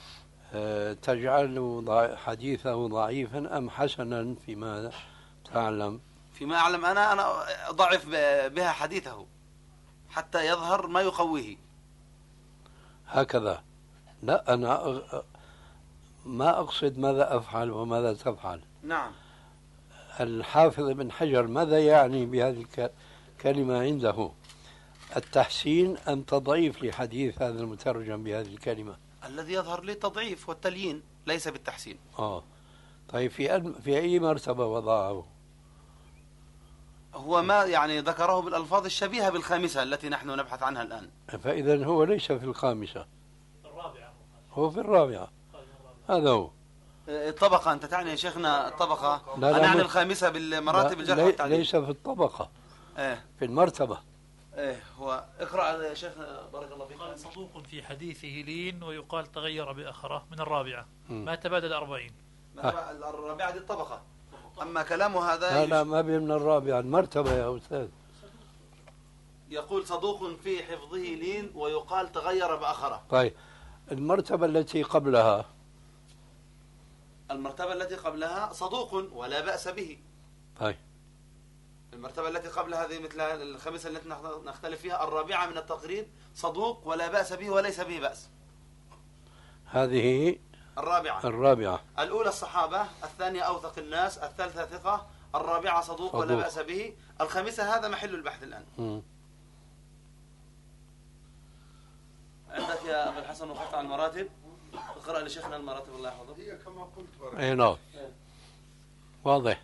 تجعل حديثه ضعيفا أم حسنا فيما تعلم؟ فيما أعلم أنا ضعف بها حديثه حتى يظهر ما يقويه. هكذا؟ لا، أنا ما أقصد ماذا أفعل وماذا تفعل. نعم. الحافظ ابن حجر ماذا يعني بهذه الكلمة عنده؟ التحسين أم تضعيف لحديث هذا المترجم بهذه الكلمة؟ الذي يظهر لي التضعيف والتليين، ليس بالتحسين. طيب في أي مرتبة وضعه؟ هو ما يعني ذكره بالألفاظ الشبيهة بالخامسة التي نحن نبحث عنها الآن. فإذا هو ليس في الخامسة، هو في الرابعة. هذا هو الطبقة. أنت تعني يا شيخنا الطبقة؟ لا، أنا أعني الخامسة بالمراتب الجرح والتعديل. ليس في الطبقة، في المرتبة. هو اقرأ يا شيخ بارك الله فيك. قال: صدوق في حديثه لين ويقال تغير بأخره، من الرابعة. ما تبادل 40. الرابعة دي الطبقة. أما كلامه هذا لا ما بين من الرابعة، المرتبة يا أستاذ. يقول: صدوق في حفظه لين ويقال تغير بأخره. طيب المرتبة التي قبلها؟ المرتبة التي قبلها صدوق ولا بأس به. طيب المرتبة التي قبل هذه مثل الخامسة التي نختلف فيها، الرابعة من التقريب صدوق ولا بأس به وليس به بأس. هذه الرابعة. الأولى الصحابة، الثانية أوثق الناس، الثالثة ثقة، الرابعة صدوق ولا بأس به، الخامسة هذا محل البحث الآن. عندك يا أبو الحسن وقفت على المراتب، اقرأ لشيخنا المراتب الله يحفظه. هي كما قلت. أي نعم، واضح.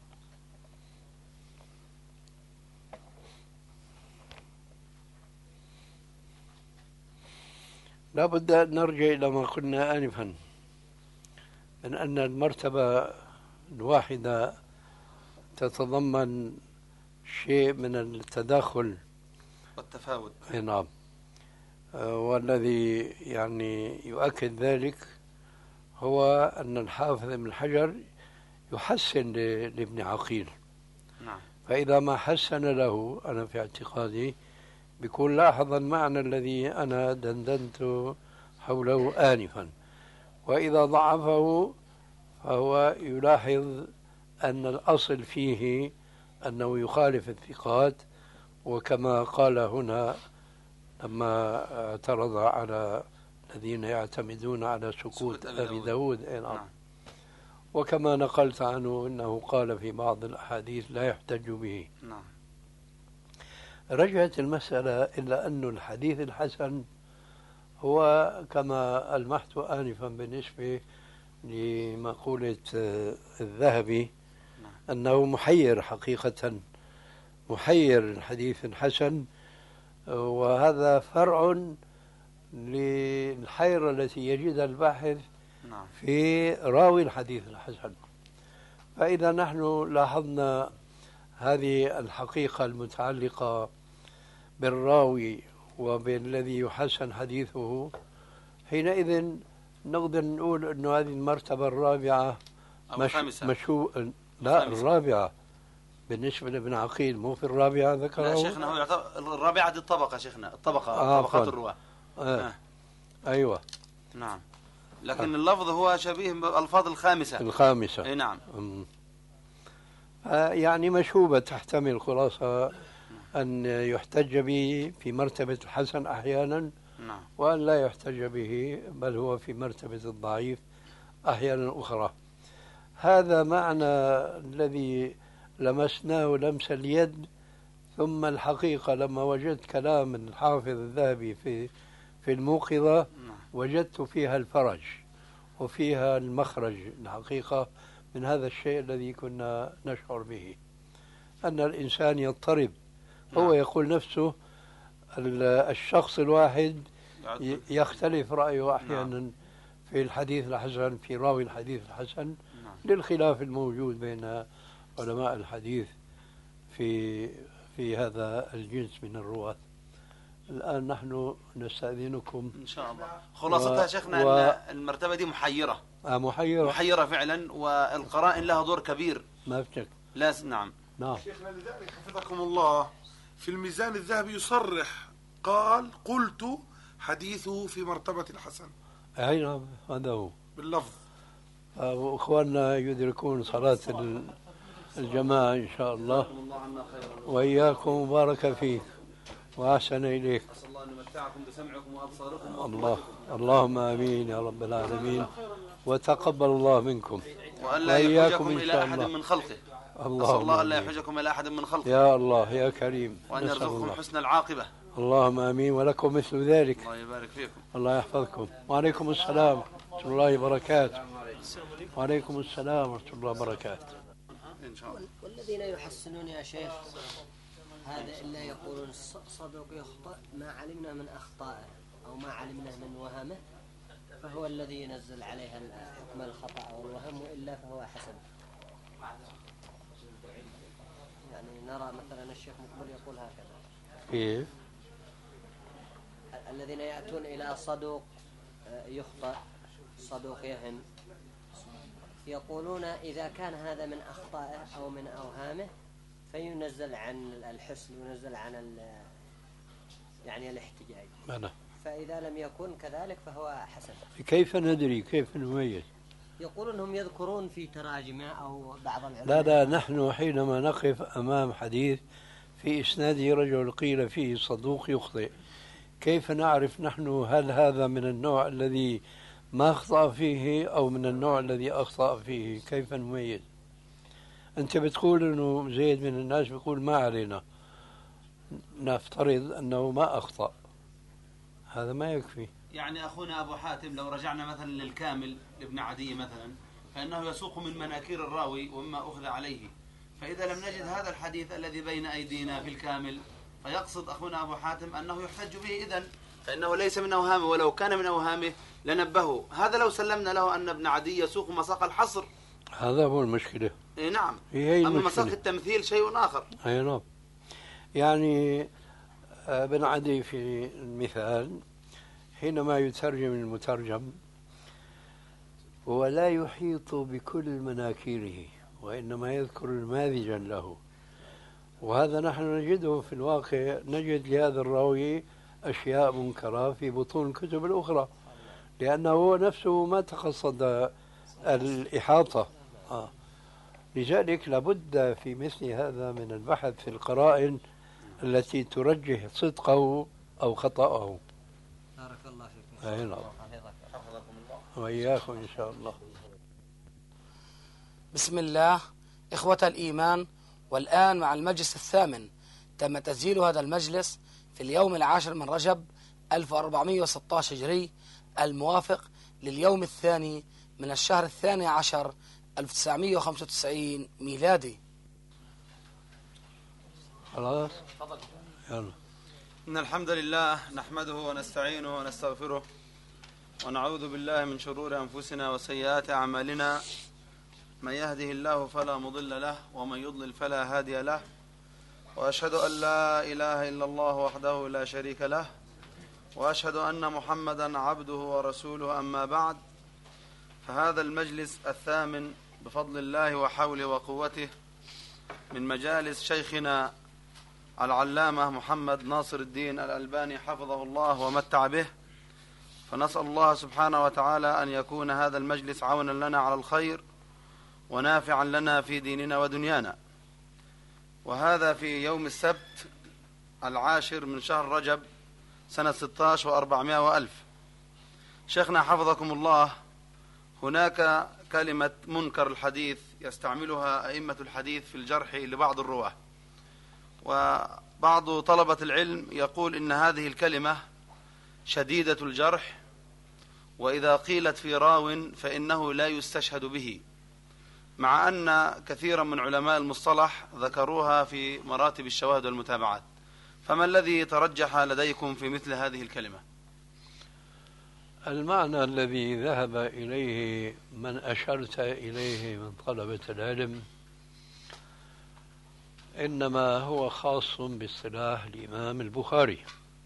لا بد أن نرجع إلى ما قلنا آنفا من أن المرتبة الواحدة تتضمن شيء من التداخل والتفاوت. نعم. والذي يعني يؤكد ذلك هو أن الحافظ ابن حجر يحسن لابن عقيل. نعم. فإذا ما حسن له، أنا في اعتقادي بيكون لاحظ المعنى الذي أنا دندنت حوله آنفا، وإذا ضعفه فهو يلاحظ أن الأصل فيه أنه يخالف الثقات، وكما قال هنا لما اعترض على الذين يعتمدون على سكوت أبي داود. نعم. وكما نقلت عنه أنه قال في بعض الأحاديث لا يحتج به. نعم. رجعت المسألة إلا أن الحديث الحسن هو كما ألمحت آنفا بالنسبة لمقولة الذهبي أنه محير حقيقة، محير حديث حسن، وهذا فرع للحيرة التي يجدها الباحث في راوي الحديث الحسن. فإذا نحن لاحظنا هذه الحقيقة المتعلقة بالراوي وبالذي يحسن حديثه، حينئذ نقدر نقول أن هذه المرتبة الرابعة لا الرابعة بالنسبة لابن عقيل، مو في الرابعة ذكره؟ لا شيخنا، هو يعتبر الرابعة دي الطبقة شيخنا، طبقات الرواة. أيوة نعم، لكن اللفظ هو شبيه بألفاظ الخامسة. أي نعم. يعني مشوبة تحتمل خلاصة أن يحتج به في مرتبة الحسن أحيانا، وأن لا يحتج به بل هو في مرتبة الضعيف أحيانا أخرى. هذا معنى الذي لمسناه لمس اليد. ثم الحقيقة لما وجدت كلام الحافظ الذهبي في الموقظة وجدت فيها الفرج وفيها المخرج الحقيقة من هذا الشيء الذي كنا نشعر به، أن الإنسان يضطرب. هو يقول نفسه الشخص الواحد يختلف رأيه أحيانا في الحديث الحسن، في راوي الحديث الحسن، للخلاف الموجود بين علماء الحديث في هذا الجنس من الرواة. الآن نحن نستأذنكم إن شاء الله. خلاصتها شيخنا أن المرتبة دي محيرة. محيرة فعلا، والقرائن لها دور كبير. ما فيك. نعم. شيخنا لذلك حفظكم الله في الميزان الذهبي يصرح، قال قلت حديثه في مرتبة الحسن. أي نعم، هذا هو باللفظ. وإخواننا يدركون صلاة الجماعة إن شاء الله، وإياكم بارك فيك وأحسن إليك. أسأل الله أن يمتعكم بسمعكم وأبصاركم. اللهم آمين يا رب العالمين، وتقبل الله منكم وأن لا يحجكم إلى أحد من خلقه. أسأل الله أن لا يحجكم إلى أحد من خلقه يا الله يا كريم، وأن يرزقكم حسن العاقبة. اللهم آمين، ولكم مثل ذلك. الله يبارك فيكم. الله يحفظكم. وعليكم السلام ورحمة الله وبركاته. وعليكم السلام ورحمة الله وبركاته. إن شاء الله. والذين يحسنون يا شيخ هذا إلا يقولون صدوق يخطئ ما علمنا من أخطائه أو ما علمنا من وهمه، فهو الذي ينزل عليها حكم الخطأ أو الوهم، وإلا فهو حسن. يعني نرى مثلا الشيخ مقبل يقول هكذا. كيف؟ الذين يأتون إلى صدوق يخطئ، صدوق يهم، يقولون إذا كان هذا من أخطائه أو من أوهامه فينزل عن الحسن، ينزل عن يعني الاحتجاج. فإذا لم يكن كذلك فهو حسن. كيف ندري؟ كيف نميز؟ يقولون هم يذكرون في تراجمه أو بعض العلماء. لا نحن حينما نقف أمام حديث في إسناده رجل قيل فيه صدوق يخطئ، كيف نعرف نحن هل هذا من النوع الذي ما أخطأ فيه أو من النوع الذي أخطأ فيه؟ كيف نميز؟ أنت بتقول أنه زيد من الناس بيقول ما علينا، نفترض أنه ما أخطأ، هذا ما يكفي. يعني أخونا أبو حاتم لو رجعنا مثلا للكامل لابن عدي مثلا، فإنه يسوق من مناكير الراوي ومما أخذ عليه، فإذا لم نجد هذا الحديث الذي بين أيدينا في الكامل، فيقصد أخونا أبو حاتم أنه يحتج به إذن، فإنه ليس من أوهامه، ولو كان من أوهامه لنبهه. هذا لو سلمنا له أن ابن عدي يسوق مساق الحصر، هذا هو المشكلة. نعم. أما مساق التمثيل شيء آخر. أي نعم. يعني ابن عدي في المثال حينما يترجم المترجم هو لا يحيط بكل مناكيره، وإنما يذكر نماذجا له، وهذا نحن نجده في الواقع. نجد لهذا الراوي أشياء منكرة في بطون الكتب الأخرى، لأنه هو نفسه ما تقصد الإحاطة. لذلك لابد في مثل هذا من البحث في القرائن التي ترجح صدقه أو خطأه. بارك الله فيكم. أي نعم. وإياكم إن شاء الله. بسم الله. إخوة الإيمان، والآن مع المجلس الثامن. تم تسجيل هذا المجلس في اليوم 10 من رجب 1416 هجري، الموافق لليوم الثاني من الشهر 12 1995 ميلادي. خلاص يلا. إن الحمد لله نحمده ونستعينه ونستغفره ونعوذ بالله من شرور أنفسنا وسيئات أعمالنا، من يهده الله فلا مضل له ومن يضلل فلا هادي له، وأشهد أن لا إله إلا الله وحده لا شريك له، وأشهد أن محمدا عبده ورسوله. أما بعد، فهذا المجلس الثامن بفضل الله وحوله وقوته من مجالس شيخنا العلامة محمد ناصر الدين الألباني حفظه الله ومتع به، فنسأل الله سبحانه وتعالى أن يكون هذا المجلس عونا لنا على الخير ونافعا لنا في ديننا ودنيانا. وهذا في يوم السبت 10 من شهر رجب سنة 16 و400 وألف. شيخنا حفظكم الله، هناك كلمة منكر الحديث يستعملها أئمة الحديث في الجرح لبعض الرواة، وبعض طلبة العلم يقول إن هذه الكلمة شديدة الجرح، وإذا قيلت في راو فإنه لا يستشهد به، مع أن كثيرا من علماء المصطلح ذكروها في مراتب الشواهد والمتابعات. فما الذي ترجح لديكم في مثل هذه الكلمة؟ المعنى الذي ذهب إليه من أشرت إليه من طلبة العلم إنما هو خاص باصطلاح الإمام البخاري.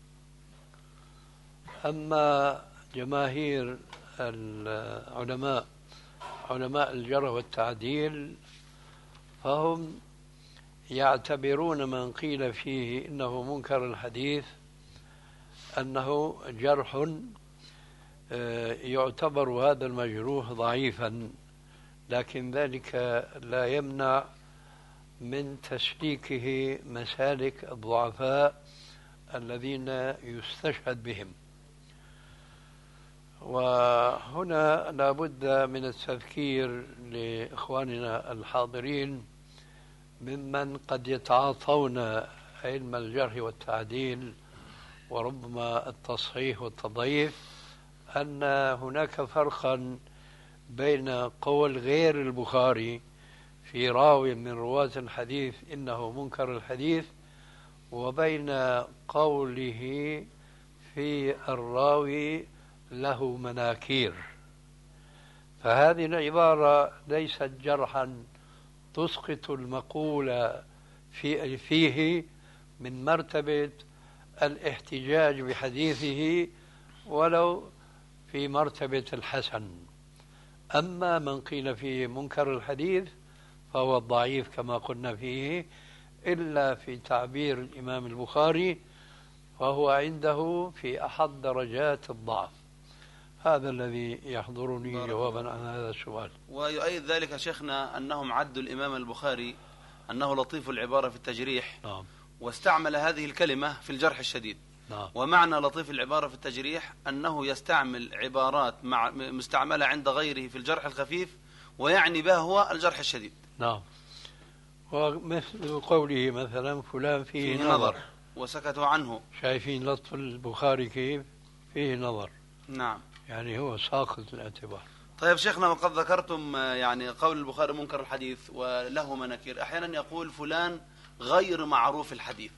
أما جماهير العلماء علماء الجرح والتعديل فهم يعتبرون من قيل فيه إنه منكر الحديث أنه جرح يعتبر هذا المجروح ضعيفا، لكن ذلك لا يمنع من تسليكه مسالك الضعفاء الذين يستشهد بهم. وهنا لا بد من التذكير لإخواننا الحاضرين ممن قد يتعاطون علم الجرح والتعديل وربما التصحيح والتضعيف أن هناك فرقا بين قول غير البخاري في راوي من رواة الحديث إنه منكر الحديث وبين قوله في الراوي له مناكير. فهذه العبارة ليست جرحا تسقط المقول فيه من مرتبة الاحتجاج بحديثه ولو في مرتبة الحسن. أما من قيل فيه منكر الحديث فهو الضعيف كما قلنا فيه، إلا في تعبير الإمام البخاري فهو عنده في أحد درجات الضعف. هذا الذي يحضرني جوابا عن هذا السؤال. ويؤيد ذلك شيخنا أنهم عدوا الإمام البخاري أنه لطيف العبارة في التجريح، نعم، واستعمل هذه الكلمة في الجرح الشديد. نعم. ومعنى لطيف العبارة في التجريح أنه يستعمل عبارات مستعملة عند غيره في الجرح الخفيف ويعني به هو الجرح الشديد. نعم. ومثل قوله مثلا فلان فيه نظر وسكتوا عنه. شايفين لطف البخاري كيف فيه نظر؟ نعم، يعني هو ساقط الاعتبار. طيب شيخنا، وقد ذكرتم يعني قول البخاري منكر الحديث وله مناكير، أحيانا يقول فلان غير معروف الحديث،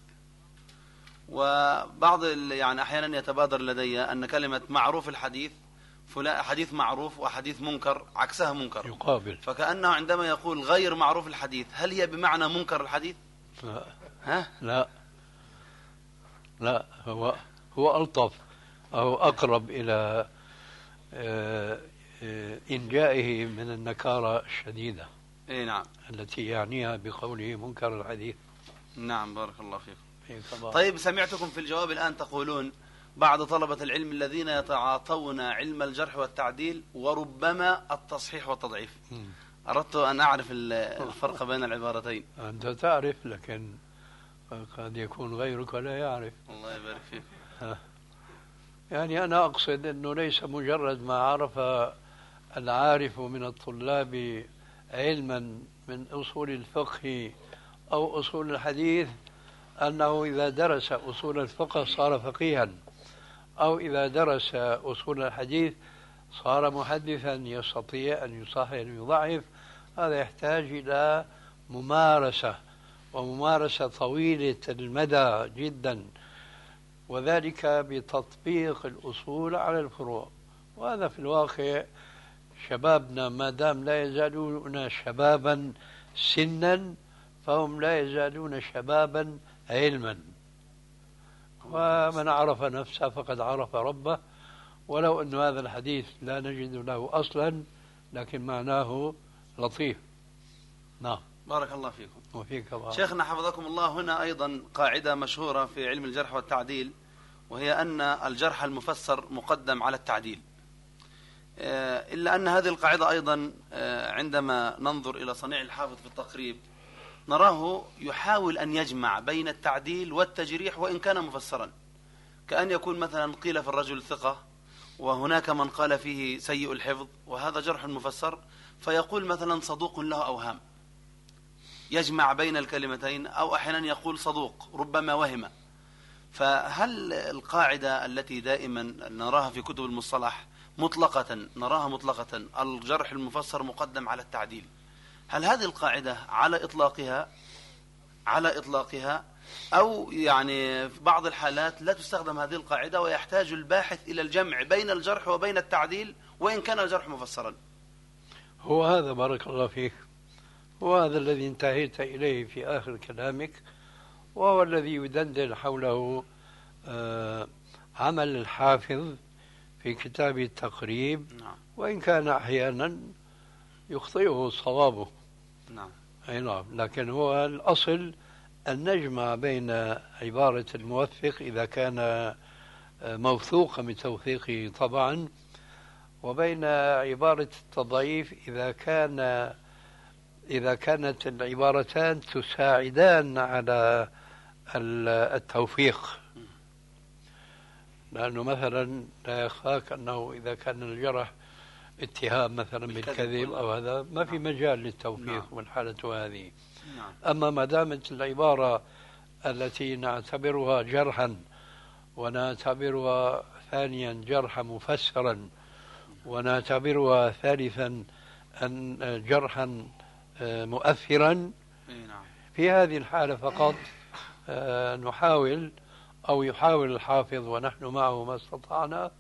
وبعض يعني أحيانا يتبادر لدي أن كلمة معروف الحديث فلان حديث معروف وحديث منكر عكسها منكر يقابل، فكأنه عندما يقول غير معروف الحديث هل هي بمعنى منكر الحديث؟ لا. ها؟ لا لا، هو ألطف أو أقرب إلى إنجائه من النكارة الشديدة. إيه نعم، التي يعنيها بقوله منكر الحديث. نعم، بارك الله فيكم. طيب. طيب سمعتكم في الجواب الآن تقولون بعض طلبة العلم الذين يتعاطون علم الجرح والتعديل وربما التصحيح والتضعيف. أردت أن أعرف الفرق بين العبارتين. أنت تعرف، لكن قد يكون غيرك لا يعرف. الله يبارك فيك. يعني أنا أقصد أنه ليس مجرد ما عرف العارف من الطلاب علما من أصول الفقه أو أصول الحديث أنه إذا درس أصول الفقه صار فقيها، أو إذا درس أصول الحديث صار محدثا يستطيع أن يصحح ويضعف. هذا يحتاج إلى ممارسة، وممارسة طويلة المدى جدا، وذلك بتطبيق الأصول على الفروع. وهذا في الواقع شبابنا ما دام لا يزالون شبابا سنا فهم لا يزالون شبابا علما. ومن عرف نفسه فقد عرف ربه، ولو أن هذا الحديث لا نجد له أصلا لكن معناه لطيف. نعم. بارك الله فيكم. وفيك الله. شيخنا حفظكم الله، هنا أيضا قاعدة مشهورة في علم الجرح والتعديل، وهي أن الجرح المفسر مقدم على التعديل. إلا أن هذه القاعدة أيضا عندما ننظر إلى صنيع الحافظ في التقريب نراه يحاول أن يجمع بين التعديل والتجريح وإن كان مفسرا، كأن يكون مثلا قيل في الرجل ثقة وهناك من قال فيه سيء الحفظ وهذا جرح مفسر، فيقول مثلا صدوق له أوهام، يجمع بين الكلمتين، أو أحيانا يقول صدوق ربما وهم. فهل القاعدة التي دائما نراها في كتب المصطلح مطلقة، نراها مطلقة الجرح المفسر مقدم على التعديل، هل هذه القاعدة على إطلاقها أو يعني في بعض الحالات لا تستخدم هذه القاعدة ويحتاج الباحث إلى الجمع بين الجرح وبين التعديل وإن كان الجرح مفسرا؟ هو هذا بارك الله فيك، هو هذا الذي انتهيت إليه في آخر كلامك، وهو الذي يدندن حوله عمل الحافظ في كتاب التقريب. نعم. وإن كان أحيانا يخطئه صوابه. نعم. أي نعم، لكن هو الأصل أن نجمع بين عبارة الموثق إذا كان موثوقا بتوثيقه طبعا، وبين عبارة التضعيف إذا كانت العبارتان تساعدان على التوفيق. لأنه مثلا لا يخفاك أنه إذا كان الجرح اتهام مثلا بالكذب أو هذا ما في مجال للتوفيق والحالة هذه. أما ما دامت العبارة التي نعتبرها جرحا ونعتبرها ثانيا جرحا مفسرا ونعتبرها ثالثا أن جرحا مؤثرا، في هذه الحالة فقط نحاول أو يحاول الحافظ ونحن معه ما استطعنا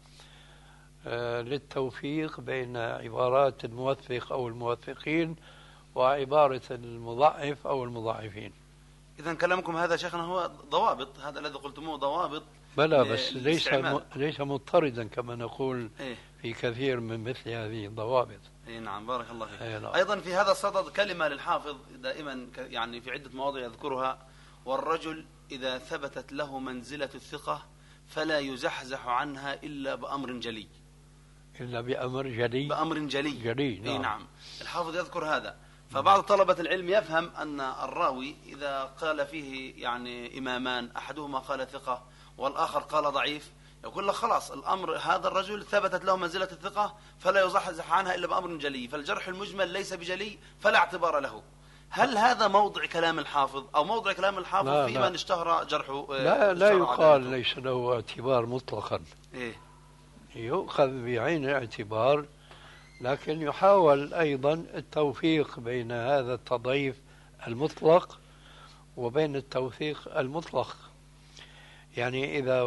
للتوفيق بين عبارات الموثق أو الموثقين وعبارة المضعف أو المضعفين. إذن كلامكم هذا شيخنا هو ضوابط، هذا الذي قلتموه ضوابط. بلى، بس ليس مضطردا كما نقول في كثير من مثل هذه الضوابط. نعم بارك الله فيك. نعم. أيضا في هذا الصدد كلمة للحافظ دائما يعني في عدة مواضع يذكرها: والرجل إذا ثبتت له منزلة الثقة فلا يزحزح عنها إلا بأمر جلي. إلا بأمر جلي. بأمر جلي. نعم. نعم. الحافظ يذكر هذا. فبعض طلبة العلم يفهم أن الراوي إذا قال فيه يعني إمامان أحدهما قال ثقة والآخر قال ضعيف، يقول له خلاص الأمر هذا الرجل ثبتت له منزلة الثقة فلا يزحزح عنها إلا بأمر جلي، فالجرح المجمل ليس بجلي فلا اعتبار له. هل هذا موضع كلام الحافظ أو موضع كلام الحافظ في من اشتهر جرحه؟ لا يقال ليس له اعتبار مطلقا. يؤخذ بعين الاعتبار، لكن يحاول أيضا التوفيق بين هذا التضعيف المطلق وبين التوثيق المطلق. يعني إذا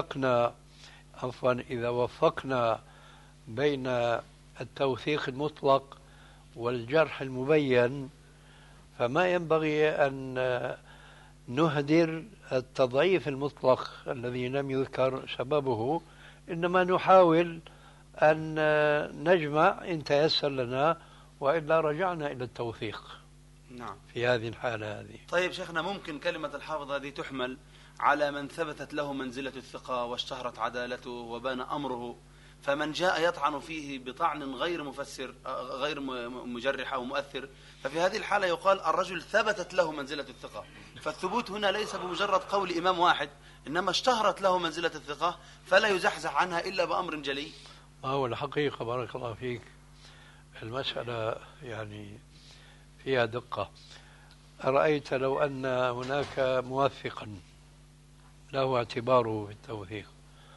وفقنا بين التوثيق المطلق والجرح المبين، فما ينبغي أن نهدر التضعيف المطلق الذي لم يذكر سببه، إنما نحاول أن نجمع إن تيسر لنا، وإلا رجعنا إلى التوثيق. نعم. في هذه الحالة هذه. طيب شيخنا، ممكن كلمة الحافظ هذه تحمل على من ثبتت له منزلة الثقة واشتهرت عدالته وبان أمره، فمن جاء يطعن فيه بطعن غير مفسر غير مجرح أو مؤثر، ففي هذه الحالة يقال الرجل ثبتت له منزلة الثقة. فالثبوت هنا ليس بمجرد قول إمام واحد، إنما اشتهرت له منزلة الثقة فلا يزحزح عنها إلا بأمر جلي. هو الحقيقة بارك الله فيك المسألة يعني فيها دقة. أرأيت لو أن هناك موثقا له اعتباره في التوثيق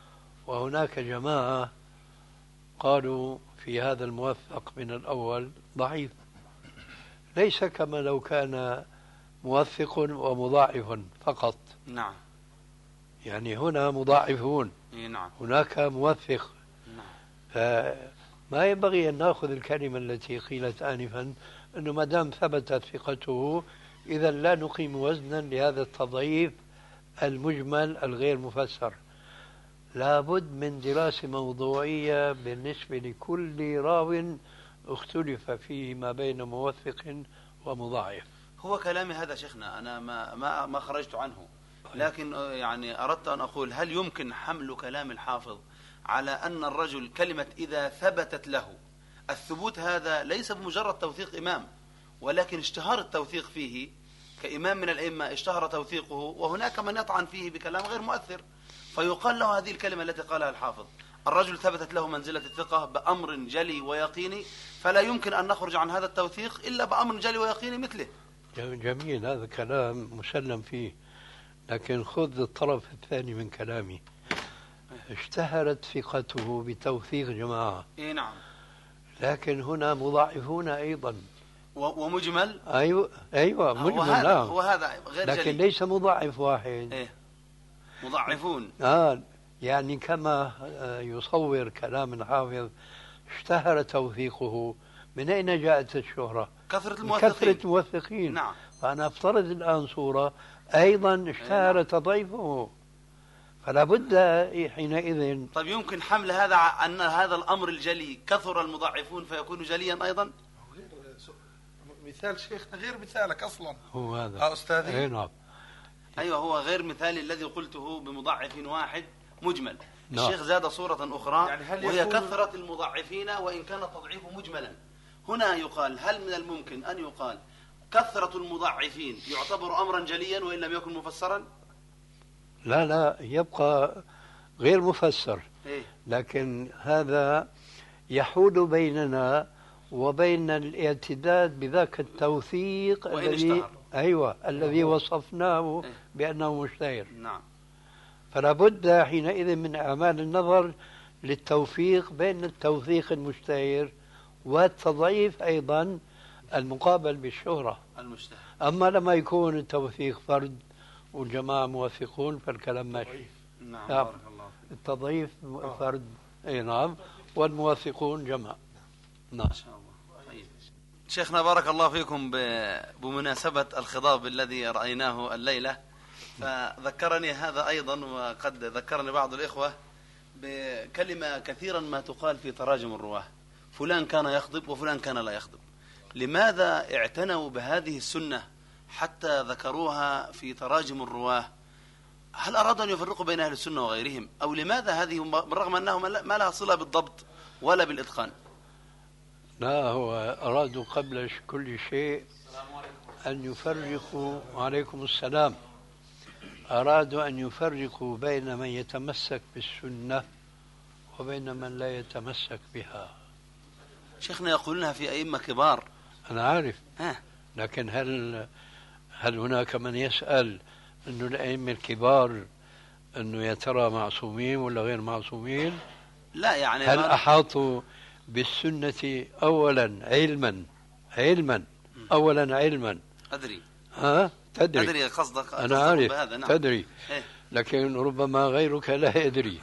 وهناك جماعة قالوا في هذا الموثق من الأول ضعيف، ليس كما لو كان موثق ومضاعف فقط. نعم. يعني هنا مضاعفون، نعم. هناك موثق. نعم. فما ينبغي أن نأخذ الكلمة التي قيلت آنفا أنه ما دام ثبتت ثقته إذا لا نقيم وزنا لهذا التضعيف المجمل الغير مفسر. لابد من دراسة موضوعية بالنسبة لكل راو اختلف فيه ما بين موثق ومضاعف. هو كلامي هذا شيخنا، أنا ما خرجت عنه، لكن يعني أردت أن أقول هل يمكن حمل كلام الحافظ على أن الرجل كلمة إذا ثبتت له الثبوت هذا ليس بمجرد توثيق إمام، ولكن اشتهار التوثيق فيه كإمام من الأئمة اشتهر توثيقه، وهناك من يطعن فيه بكلام غير مؤثر، فيقال له هذه الكلمة التي قالها الحافظ الرجل ثبتت له منزلة الثقة بأمر جلي ويقيني، فلا يمكن أن نخرج عن هذا التوثيق إلا بأمر جلي ويقيني مثله. جميل، هذا كلام مسلم فيه، لكن خذ الطرف الثاني من كلامي. اشتهرت ثقته بتوثيق جماعة. نعم. لكن هنا مضاعفون أيضا ومجمل. أيوة مجمل. نعم. هو هذا غير لكن جلي. ليس مضاعف واحد. مضاعفون. يعني كما يصور كلام الحافظ اشتهر توثيقه، من أين جاءت الشهرة؟ كثرة الموثقين. نعم. فأنا أفترض الآن صورة أيضا اشتهر تضعيفه، فلا بد حينئذ. طيب يمكن حمل هذا أن هذا الأمر الجلي كثر المضاعفون فيكون جليا أيضا؟ مثال شيخنا غير مثالك أصلا. هو هذا أستاذي. نعم. أيوة، هو غير مثالي الذي قلته بمضاعف واحد مجمل. نعم. الشيخ زاد صورة أخرى يعني وهي كثرة المضاعفين وإن كان التضعيف مجملا. هنا يقال هل من الممكن أن يقال كثرة المضاعفين يعتبر أمرا جليا وإن لم يكن مفسرا؟ لا يبقى غير مفسر. لكن هذا يحول بيننا وبين الاعتداد بذاك التوثيق الذي وصفناه بأنه مشتهر. نعم. فلا بد حينئذ من أعمال النظر للتوفيق بين التوثيق المشتهر والتضعيف أيضا المقابل بالشهرة المشتهر. أما لما يكون التوثيق فرد والجماعة موثقون فالكلام ماشي. نعم. بارك الله. التضعيف فرد نعم، والموثقون جماعة. نعم. ما شاء الله. طيب. شيخنا بارك الله فيكم بمناسبة الخضاب الذي رأيناه الليلة، فذكرني هذا أيضا وقد ذكرني بعض الإخوة بكلمة كثيرا ما تقال في تراجم الرواه، فلان كان يخضب وفلان كان لا يخضب. لماذا اعتنوا بهذه السنة حتى ذكروها في تراجم الرواه؟ هل أرادوا أن يفرقوا بين أهل السنة وغيرهم، أو لماذا هذه بالرغم أنه ما لها صلة بالضبط ولا بالإتقان؟ لا، هو أرادوا قبل كل شيء أن يفرقوا. وعليكم السلام. أرادوا أن يفرقوا بين من يتمسك بالسنة وبين من لا يتمسك بها. شيخنا يقولونها في أئمة كبار. أنا عارف. لكن هل هناك من يسأل أنه الأئمة الكبار أنه يا ترى معصومين ولا غير معصومين؟ لا، يعني هل أحاطوا بالسنة أولا علما أولا علما؟ أدري. تدري قصدك. أنا عارف. نعم. تدري. لكن ربما غيرك لا يدري.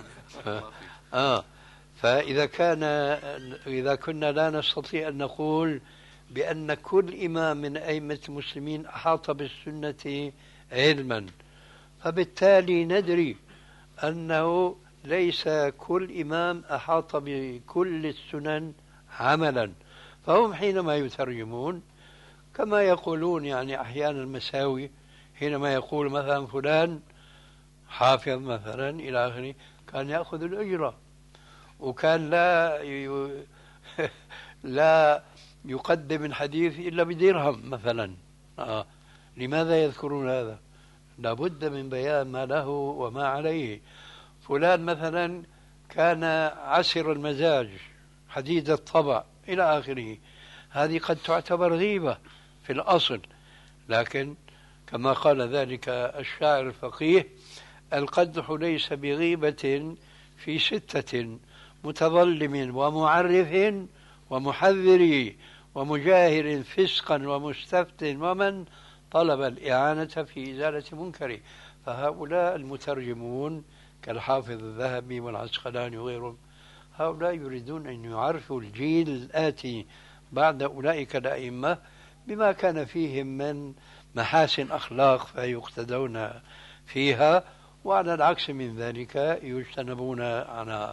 فإذا كنا لا نستطيع أن نقول بأن كل إمام من أئمة المسلمين أحاط بالسنة علما، فبالتالي ندري أنه ليس كل إمام أحاط بكل السنن عملا. فهم حينما يترجمون كما يقولون يعني أحيانا المساوي، حينما يقول مثلا فلان حافظ مثلا إلى آخره كان يأخذ الأجرة، وكان لا يقدم الحديث إلا بدرهم مثلا. لماذا يذكرون هذا؟ لابد من بيان ما له وما عليه. فلان مثلا كان عسر المزاج حديد الطبع إلى آخره، هذه قد تعتبر غيبة في الأصل، لكن كما قال ذلك الشاعر الفقيه: القدح ليس بغيبة في 6 متظلم ومعرف ومحذر ومجاهر فسقا ومستفت ومن طلب الإعانة في إزالة منكره. فهؤلاء المترجمون كالحافظ الذهبي والعسقلاني وغيرهم، هؤلاء يريدون أن يعرفوا الجيل الآتي بعد أولئك الأئمة بما كان فيهم من محاسن أخلاق فيقتدون فيها، وعلى العكس من ذلك يجتنبون عنها.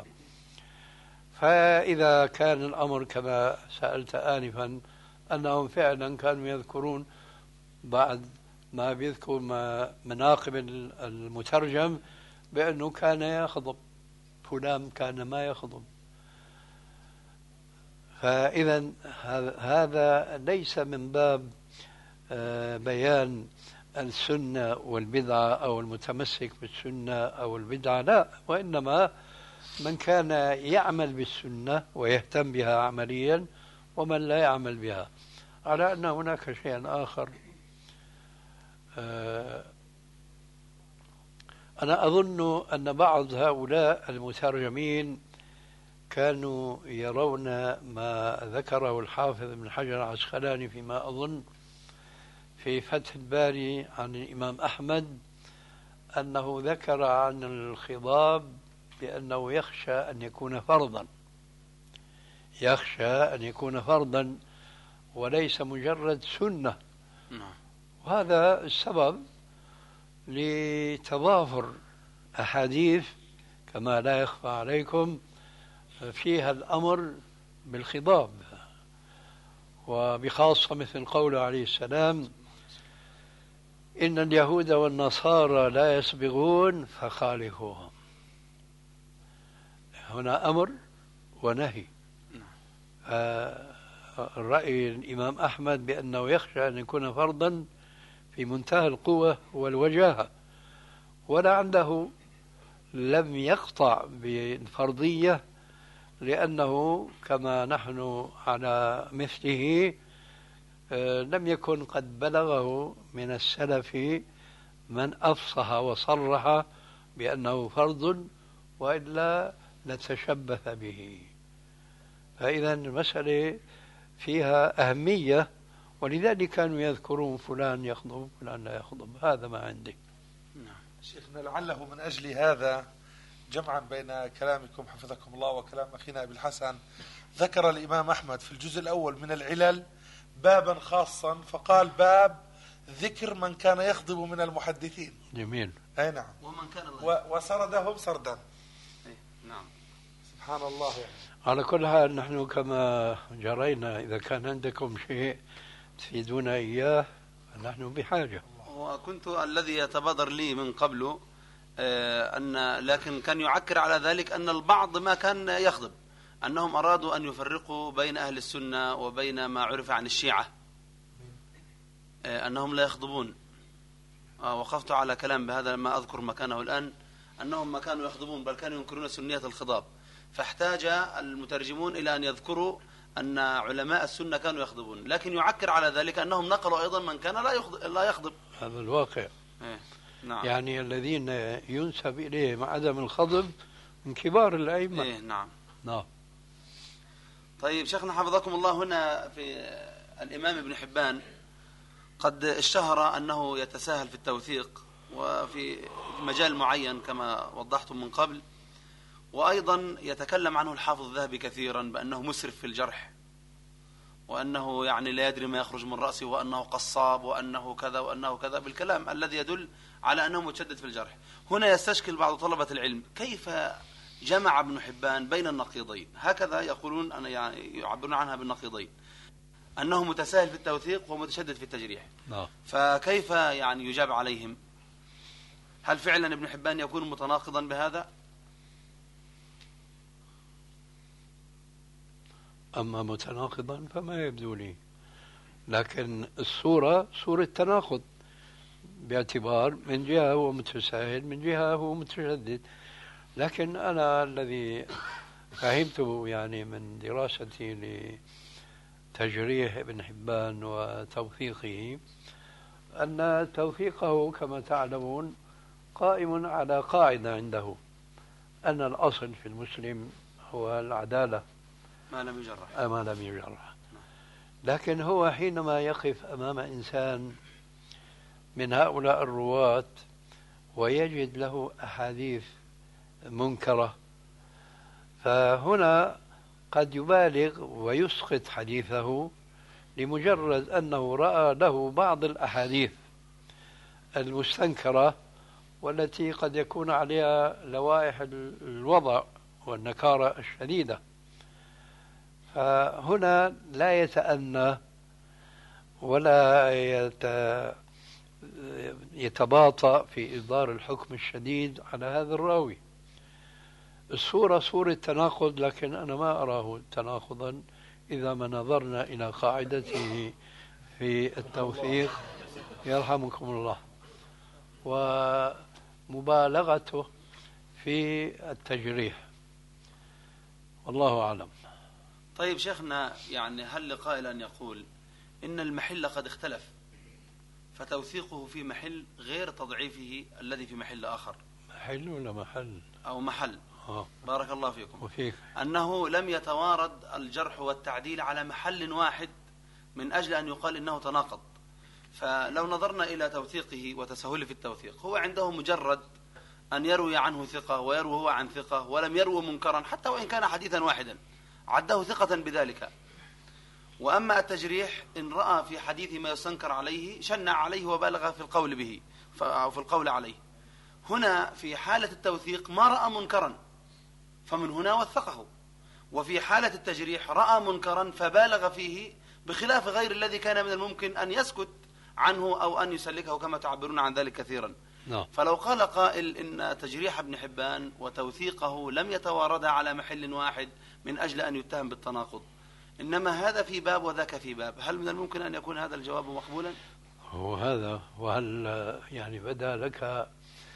فإذا كان الأمر كما سألت آنفا أنهم فعلا كانوا يذكرون بعد ما بيذكر مناقب المترجم بأنه كان يخضب، فلان كان ما يخضب، فإذا هذا ليس من باب بيان السنة والبدعة أو المتمسك بالسنة أو البدعة، لا، وإنما من كان يعمل بالسنة ويهتم بها عمليا ومن لا يعمل بها. على أن هناك شيء آخر، أنا أظن أن بعض هؤلاء المترجمين كانوا يرون ما ذكره الحافظ ابن حجر العسقلاني فيما أظن في فتح الباري عن الإمام أحمد، أنه ذكر عن الخضاب بأنه يخشى أن يكون فرضا وليس مجرد سنة. وهذا السبب لتضافر أحاديث كما لا يخفى عليكم فيها الأمر بالخضاب، وبخاصة مثل قوله عليه السلام: إن اليهود والنصارى لا يسبغون فخالفوهم. هنا أمر ونهي. الرأي الإمام أحمد بأنه يخشى أن يكون فرضا في منتهى القوة والوجاهة، ولعله لم يقطع بالفرضية لأنه كما نحن على مثله لم يكن قد بلغه من السلف من أفصح وصرح بأنه فرض، وإلا لتشبث به. فإذا المسألة فيها أهمية، ولذلك كانوا يذكرون فلان يخضب فلان لا يخضب. هذا ما عندي. شيخنا، لعله من أجل هذا جمعا بين كلامكم حفظكم الله وكلام أخينا أبي الحسن، ذكر الإمام أحمد في الجزء الأول من العلل بابا خاصا، فقال: باب ذكر من كان يخضب من المحدثين. جميل. أي نعم. ومن كان وسردهم سردا. نعم. سبحان الله. يعني على كل حال نحن كما جرينا، إذا كان عندكم شيء تفيدونا إياه نحن بحاجة. وكنت الذي يتبادر لي من قبل لكن كان يعكر على ذلك أن البعض ما كان يخضب، أنهم أرادوا أن يفرقوا بين أهل السنة وبين ما عرف عن الشيعة، أنهم لا يخضبون. وقفت على كلام بهذا ما أذكر مكانه الآن، أنهم ما كانوا يخضبون بل كانوا ينكرون سنية الخضاب، فاحتاج المترجمون إلى أن يذكروا أن علماء السنة كانوا يخضبون، لكن يعكر على ذلك أنهم نقلوا أيضا من كان لا يخضب. هذا الواقع. نعم. يعني الذين ينسب إليهم عدم الخضب من كبار الأئمة. نعم. نعم. طيب شيخنا حفظكم الله، هنا في الإمام ابن حبان قد اشتهر أنه يتساهل في التوثيق وفي مجال معين كما وضحتم من قبل، وأيضا يتكلم عنه الحافظ الذهبي كثيرا بأنه مسرف في الجرح، وأنه يعني لا يدري ما يخرج من رأسه، وأنه قصاب، وأنه كذا وأنه كذا، بالكلام الذي يدل على أنه متشدد في الجرح. هنا يستشكل بعض طلبة العلم كيف جمع ابن حبان بين النقيضين، هكذا يقولون، أن يعني يعبرون عنها بالنقيضين، أنه متساهل في التوثيق ومتشدد في التجريح. فكيف يعني يجاب عليهم؟ هل فعلا ابن حبان يكون متناقضا بهذا؟ أما متناقضا فما يبدو لي، لكن الصورة صورة تناقض، باعتبار من جهة هو متساهل من جهة هو متشدد. لكن أنا الذي فهمته يعني من دراستي لتجريح ابن حبان وتوثيقه، أن توثيقه كما تعلمون قائم على قاعدة عنده، أن الأصل في المسلم هو العدالة ما لم يجرح. ما لم يجرح. لكن هو حينما يقف أمام إنسان من هؤلاء الرواة ويجد له أحاديث منكرة، فهنا قد يبالغ ويسقط حديثه لمجرد أنه رأى له بعض الأحاديث المستنكرة والتي قد يكون عليها لوائح الوضع والنكارة الشديدة. فهنا لا يتأنى ولا يتباطأ في إصدار الحكم الشديد على هذا الراوي. الصورة صورة تناقض، لكن أنا ما أراه تناقضا إذا ما نظرنا إلى قاعدته في التوثيق يرحمكم الله ومبالغته في التجريح، والله أعلم. طيب شيخنا، يعني هل لقائل أن يقول إن المحل قد اختلف فتوثيقه في محل غير تضعيفه الذي في محل آخر؟ محل ولا محل؟ أو محل. بارك الله فيكم. وفيك. أنه لم يتوارد الجرح والتعديل على محل واحد من أجل أن يقال إنه تناقض. فلو نظرنا إلى توثيقه وتسهله في التوثيق، هو عنده مجرد أن يروي عنه ثقة ويروي هو عن ثقة ولم يروي منكرا حتى وإن كان حديثا واحدا، عده ثقة بذلك. وأما التجريح إن رأى في حديث ما يستنكر عليه شنع عليه وبالغ في القول به أو في القول عليه. هنا في حالة التوثيق ما رأى منكرا فمن هنا وثقه، وفي حالة التجريح رأى منكرا فبالغ فيه بخلاف غير الذي كان من الممكن أن يسكت عنه أو أن يسلكه كما تعبرون عن ذلك كثيرا. فلو قال قائل إن تجريح ابن حبان وتوثيقه لم يتواردا على محل واحد من أجل أن يتهم بالتناقض، إنما هذا في باب وذاك في باب، هل من الممكن أن يكون هذا الجواب مقبولا؟ هو هذا. وهل يعني بدا لك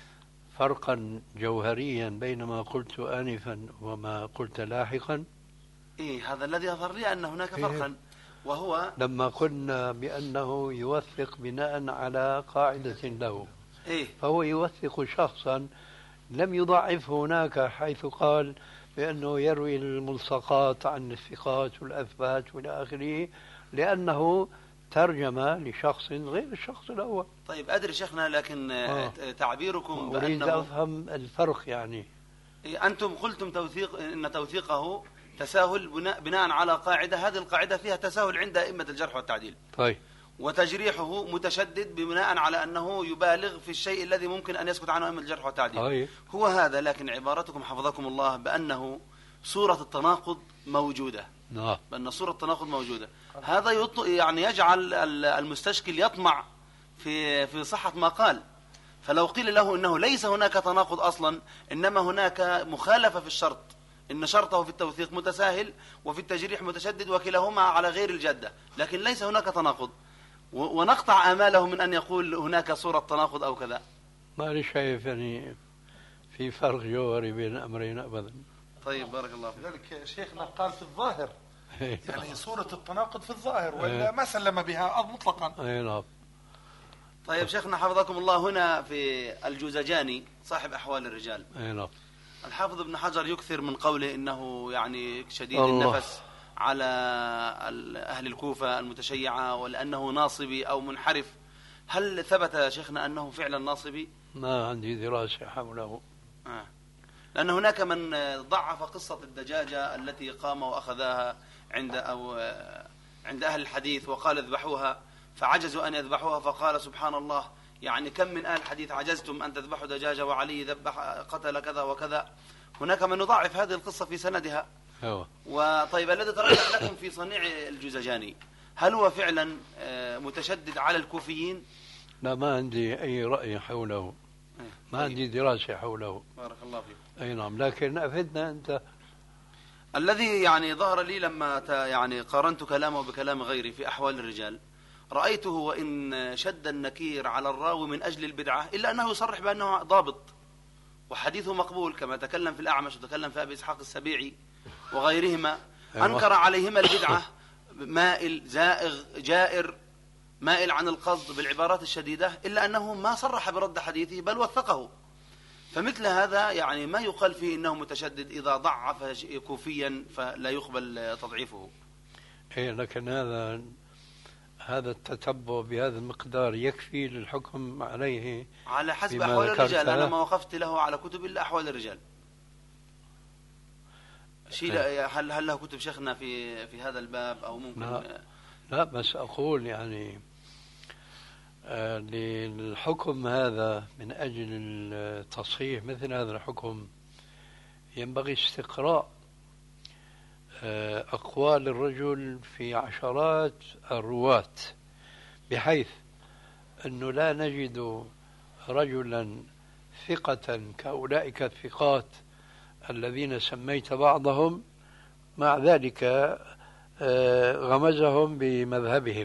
فرقا جوهريا بين ما قلت آنفا وما قلت لاحقا؟ إيه، هذا الذي أظهر لي أن هناك فرقا، وهو لما قلنا بأنه يوثق بناء على قاعدة له. إيه؟ فهو يوثق شخصا لم يضعف هناك حيث قال بأنه يروي الملصقات عن الثقات والأثبات والى آخره، لأنه ترجم لشخص غير الشخص الأول. طيب أدري شيخنا، لكن تعبيركم أريد أفهم الفرق. يعني أنتم قلتم إن توثيقه تساهل بناء على قاعدة، هذه القاعدة فيها تساهل عند أئمة الجرح والتعديل. طيب. وتجريحه متشدد بناء على أنه يبالغ في الشيء الذي ممكن أن يسكت عنه أئمة الجرح والتعديل. طيب. هو هذا، لكن عبارتكم حفظكم الله بأنه صورة التناقض موجودة. بأن صورة التناقض موجودة، هذا يعني يجعل المستشكل يطمع في صحة ما قال. فلو قيل له إنه ليس هناك تناقض أصلا، إنما هناك مخالفة في الشرط، إن شرطه في التوثيق متساهل وفي التجريح متشدد وكلاهما على غير الجادة، لكن ليس هناك تناقض، ونقطع آماله من أن يقول هناك صورة تناقض أو كذا. ما لي شايف يعني في فرق جوهري بين الأمرين أبدا. طيب بارك الله فيك. لذلك شيخنا قال في الظاهر يعني صورة التناقض في الظاهر، ولا ما سلم بها مطلقا. أي نعم. طيب شيخنا حفظكم الله، هنا في الجوزجاني صاحب أحوال الرجال، أي نعم، الحافظ ابن حجر يكثر من قوله إنه يعني شديد النفس على أهل الكوفة المتشيعة، ولأنه ناصبي أو منحرف. هل ثبت يا شيخنا أنه فعلا ناصبي؟ ما عندي دراسة حوله. لأن هناك من ضعف قصة الدجاجة التي قام وأخذها عند أهل الحديث وقال اذبحوها، فعجزوا أن يذبحوها، فقال سبحان الله، يعني كم من أهل الحديث عجزتم أن تذبحوا دجاجة وعلي ذبح قتل كذا وكذا. هناك من يضعف هذه القصة في سندها. وطيب الذي ترجح لكم في صنيع الجوزجاني، هل هو فعلا متشدد على الكوفيين؟ لا، ما عندي أي رأي حوله، ما عندي دراسة حوله. بارك الله فيك. أي نعم، لكن أفدنا أنت. الذي يعني ظهر لي لما يعني قارنت كلامه بكلام غيري في أحوال الرجال، رأيته وإن شد النكير على الراوي من أجل البدعة إلا أنه يصرح بأنه ضابط وحديثه مقبول، كما تكلم في الأعمش وتكلم في أبي إسحاق السبيعي وغيرهما. أنكر عليهما البدعة، مائل زائغ جائر مائل عن القصد بالعبارات الشديدة، إلا أنه ما صرح برد حديثه بل وثقه. فمثل هذا يعني ما يقال فيه إنه متشدد إذا ضعف كوفيا فلا يقبل تضعيفه. إيه، لكن هذا التتبع بهذا المقدار يكفي للحكم عليه على حسب بما أحوال الرجال. ذكرت. أنا ما وقفت له على كتب إلا أحوال الرجال. هل له كتب شيخنا في هذا الباب أو ممكن؟ لا بس أقول يعني للحكم هذا من أجل التصحيح مثل هذا الحكم ينبغي استقراء أقوال الرجل في عشرات الرواة، بحيث أنه لا نجد رجلا ثقة كأولئك الثقات الذين سميت بعضهم مع ذلك غمزهم بمذهبهم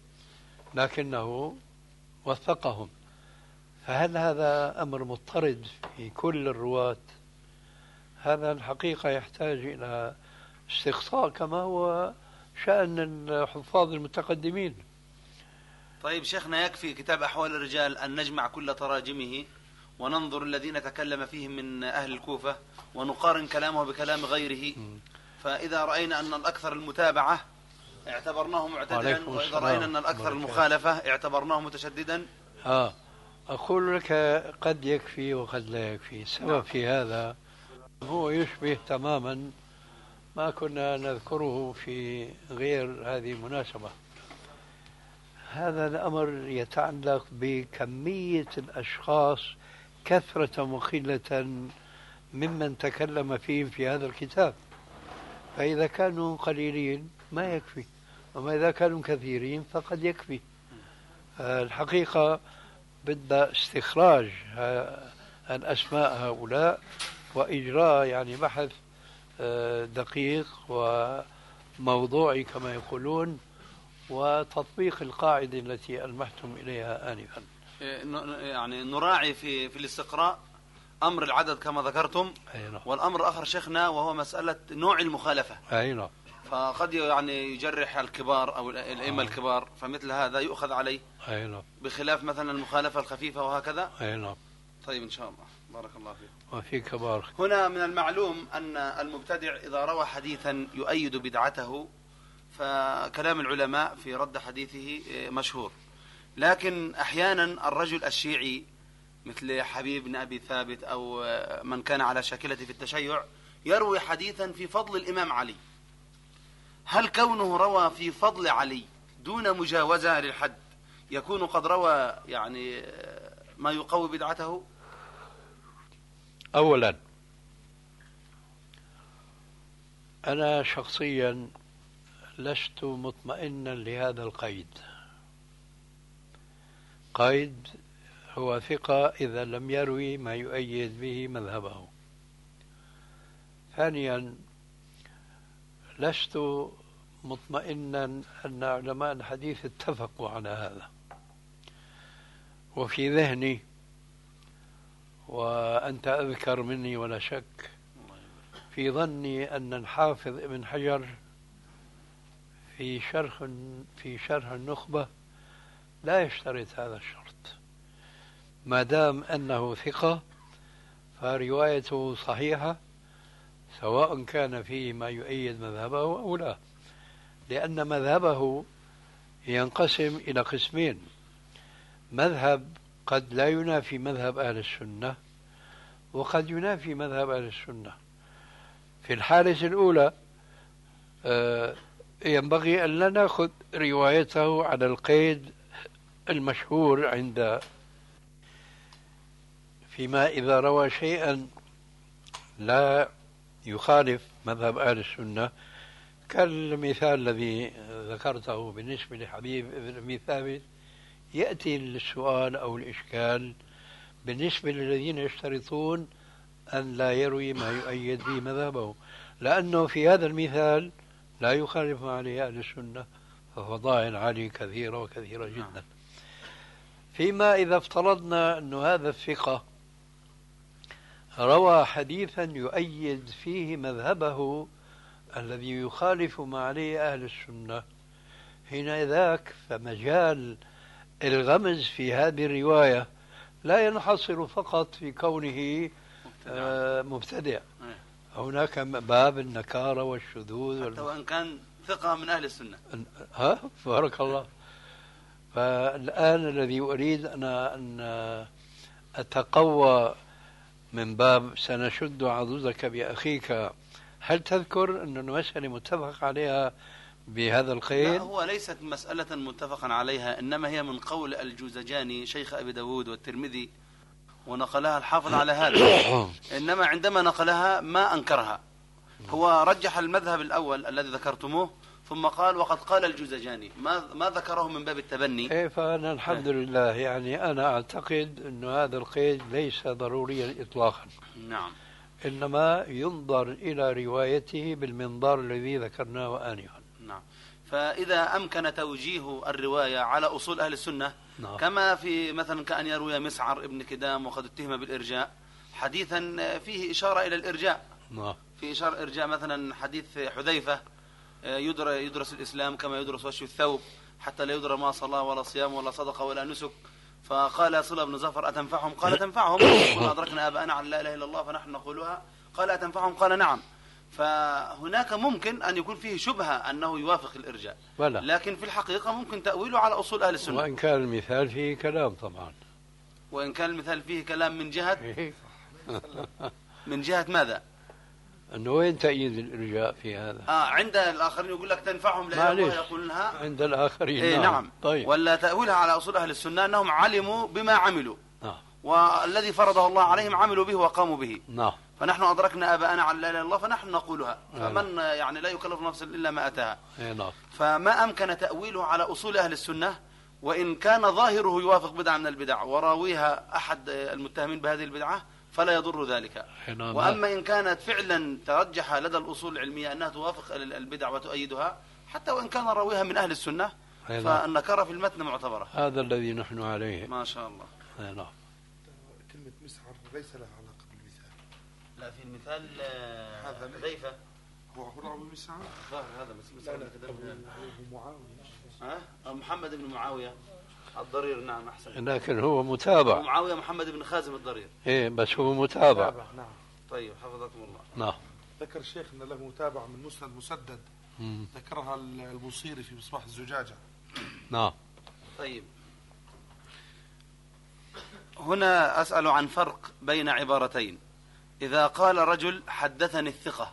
لكنه وثقهم. فهل هذا أمر مضطرد في كل الرواة؟ هذا الحقيقة يحتاج إلى استقصاء كما هو شأن الحفاظ المتقدمين. طيب شيخنا، يكفي كتاب أحوال الرجال أن نجمع كل تراجمه وننظر الذين تكلم فيهم من أهل الكوفة ونقارن كلامه بكلام غيره، فإذا رأينا أن الأكثر المتابعة اعتبرناه معتدلا، وإذا رأينا أن الأكثر المخالفة اعتبرناه متشددا. أقول لك قد يكفي وقد لا يكفي. السبب في هذا هو يشبه تماما ما كنا نذكره في غير هذه المناسبة. هذا الأمر يتعلق بكمية الأشخاص كثرة وقلة ممن تكلم فيهم في هذا الكتاب. فإذا كانوا قليلين ما يكفي، وما إذا كانوا كثيرين فقد يكفي. الحقيقة بدأ استخراج الأسماء هؤلاء وإجراء يعني بحث دقيق وموضوعي كما يقولون، وتطبيق القاعدة التي ألمحتم إليها آنفا. يعني نراعي في الاستقراء أمر العدد كما ذكرتم، والأمر الآخر شيخنا وهو مسألة نوع المخالفة. فقد يعني يجرح الكبار أو الأئمة الكبار، فمثل هذا يؤخذ عليه بخلاف مثلا المخالفة الخفيفة وهكذا. طيب إن شاء الله، بارك الله فيكم. وفيك بارك. هنا من المعلوم أن المبتدع إذا روى حديثا يؤيد بدعته فكلام العلماء في رد حديثه مشهور، لكن أحيانا الرجل الشيعي مثل حبيب بن أبي ثابت أو من كان على شاكلة في التشيع يروي حديثا في فضل الإمام علي. هل كونه روى في فضل علي دون مجاوزة للحد يكون قد روى يعني ما يقوي بدعته؟ أولا أنا شخصيا لست مطمئنا لهذا القيد. قيد هو ثقة إذا لم يروي ما يؤيد به مذهبه. ثانيا لست مطمئنا أن علماء الحديث اتفقوا على هذا. وفي ذهني وأنت أذكر مني ولا شك في ظني أن الحافظ ابن حجر في شرح النخبة لا يشترط هذا الشرط. ما دام أنه ثقة فروايته صحيحة سواء كان فيه ما يؤيد مذهبه أو لا، لأن مذهبه ينقسم إلى قسمين: مذهب قد لا ينافي مذهب أهل السنة، وقد ينافي مذهب أهل السنة. في الحالة الأولى ينبغي أن لا نأخذ روايته على القيد المشهور عند، فيما إذا روى شيئا لا يخالف مذهب أهل السنة، كالمثال الذي ذكرته بالنسبة لحبيب بن أبي ثابت، يأتي السؤال أو الإشكال بالنسبة للذين يشترطون أن لا يروي ما يؤيد به مذهبه، لأنه في هذا المثال لا يخالف ما عليه أهل السنة، ففضائل علي كثيرة وكثيرة جدا. فيما إذا افترضنا أن هذا الثقة روى حديثا يؤيد فيه مذهبه الذي يخالف ما عليه أهل السنة، حينئذ فمجال الغمز في هذه الرواية لا ينحصر فقط في كونه مبتدع. هناك باب النكارة والشذوذ حتى وإن كان ثقة من أهل السنة. ها بارك الله. فالآن الذي أريد أنا أن أتقوى من باب سنشد عضدك بأخيك، هل تذكر أن المسألة متفق عليها بهذا القيد؟ لا، هو ليست مسألة متفقا عليها، إنما هي من قول الجوزجاني شيخ أبي داود والترمذي، ونقلها الحافظ على هذا. إنما عندما نقلها ما أنكرها، هو رجح المذهب الأول الذي ذكرتموه، ثم قال وقد قال الجوزجاني، ما ذكره من باب التبني. إيه، فأنا الحمد لله يعني أنا أعتقد أن هذا القيد ليس ضروريا إطلاقا. نعم. إنما ينظر إلى روايته بالمنظار الذي ذكرناه آنفا. نعم. فإذا أمكن توجيه الرواية على أصول أهل السنة، نعم. كما في مثلا كأن يروي مسعر ابن كدام وقد اتهم بالإرجاء حديثا فيه إشارة إلى الإرجاء. نعم. في إشارة إرجاء، مثلا حديث حذيفة يدرس الإسلام كما يدرس وشي الثوب، حتى لا يدرى ما صلاة ولا صيام ولا صدقة ولا نسك. فقال صلة بن زفر أتنفعهم؟ قال تنفعهم، أدركنا آباءنا عن لا إله إلا الله فنحن نقولها. قال أتنفعهم؟ قال نعم. فهناك ممكن أن يكون فيه شبهة أنه يوافق الإرجاء، لكن في الحقيقة ممكن تأويله على أصول أهل السنة، وإن كان المثال فيه كلام طبعا. وإن كان المثال فيه كلام من جهة ماذا؟ أنه وين تأييد الإرجاء في هذا؟ عند الآخرين يقول لك تنفعهم لا الله يقولونها عند الآخرين. نعم. طيب. ولا تأويلها على أصول أهل السنة أنهم علموا بما عملوا، والذي فرضه الله عليهم عملوا به وقاموا به. فنحن أدركنا آباءنا عن لا إله إلا الله فنحن نقولها. فمن يعني لا يكلف نفسا إلا ما أتاها. فما أمكن تأويله على أصول أهل السنة، وإن كان ظاهره يوافق بدعة من البدع وراويها أحد المتهمين بهذه البدعة فلا يضر ذلك. وأما إن كانت فعلا ترجح لدى الأصول العلمية أنها توافق البدع وتؤيدها، حتى وإن كان راويها من أهل السنة، فالنكرة في المتن معتبرة. هذا الذي نحن عليه ما شاء الله. كلمة مسعر ليس لها علاقة بالمثال. لا، في المثال حذيفة هو راوي مسعر. هذا مسعر معاوية. محمد بن معاوية الضرير. نعم أحسن. لكن هو متابع. معاوية محمد بن خازم الضرير. إيه بس هو متابع. نعم. طيب حفظكم الله. نعم. ذكر الشيخ أن له متابعة من مسدد. ذكرها البوصيري في مصباح الزجاجة. نعم. طيب، هنا أسأل عن فرق بين عبارتين. إذا قال رجل حدثني الثقة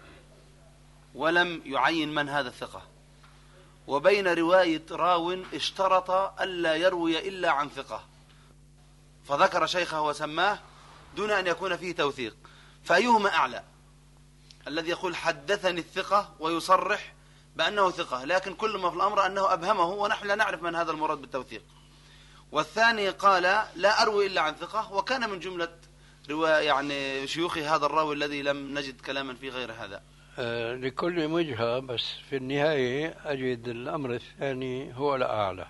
ولم يعين من هذا الثقة، وبين رواية راو اشترط ألا يروي إلا عن ثقة فذكر شيخه وسماه دون أن يكون فيه توثيق، فأيهما أعلى؟ الذي يقول حدثني الثقة ويصرح بأنه ثقة، لكن كل ما في الأمر أنه أبهمه ونحن لا نعرف من هذا المراد بالتوثيق، والثاني قال لا أروي إلا عن ثقة وكان من جملة يعني شيوخ هذا الراوي الذي لم نجد كلاما فيه غير هذا. لكل وجهة، بس في النهاية أجد الأمر الثاني هو الأعلى،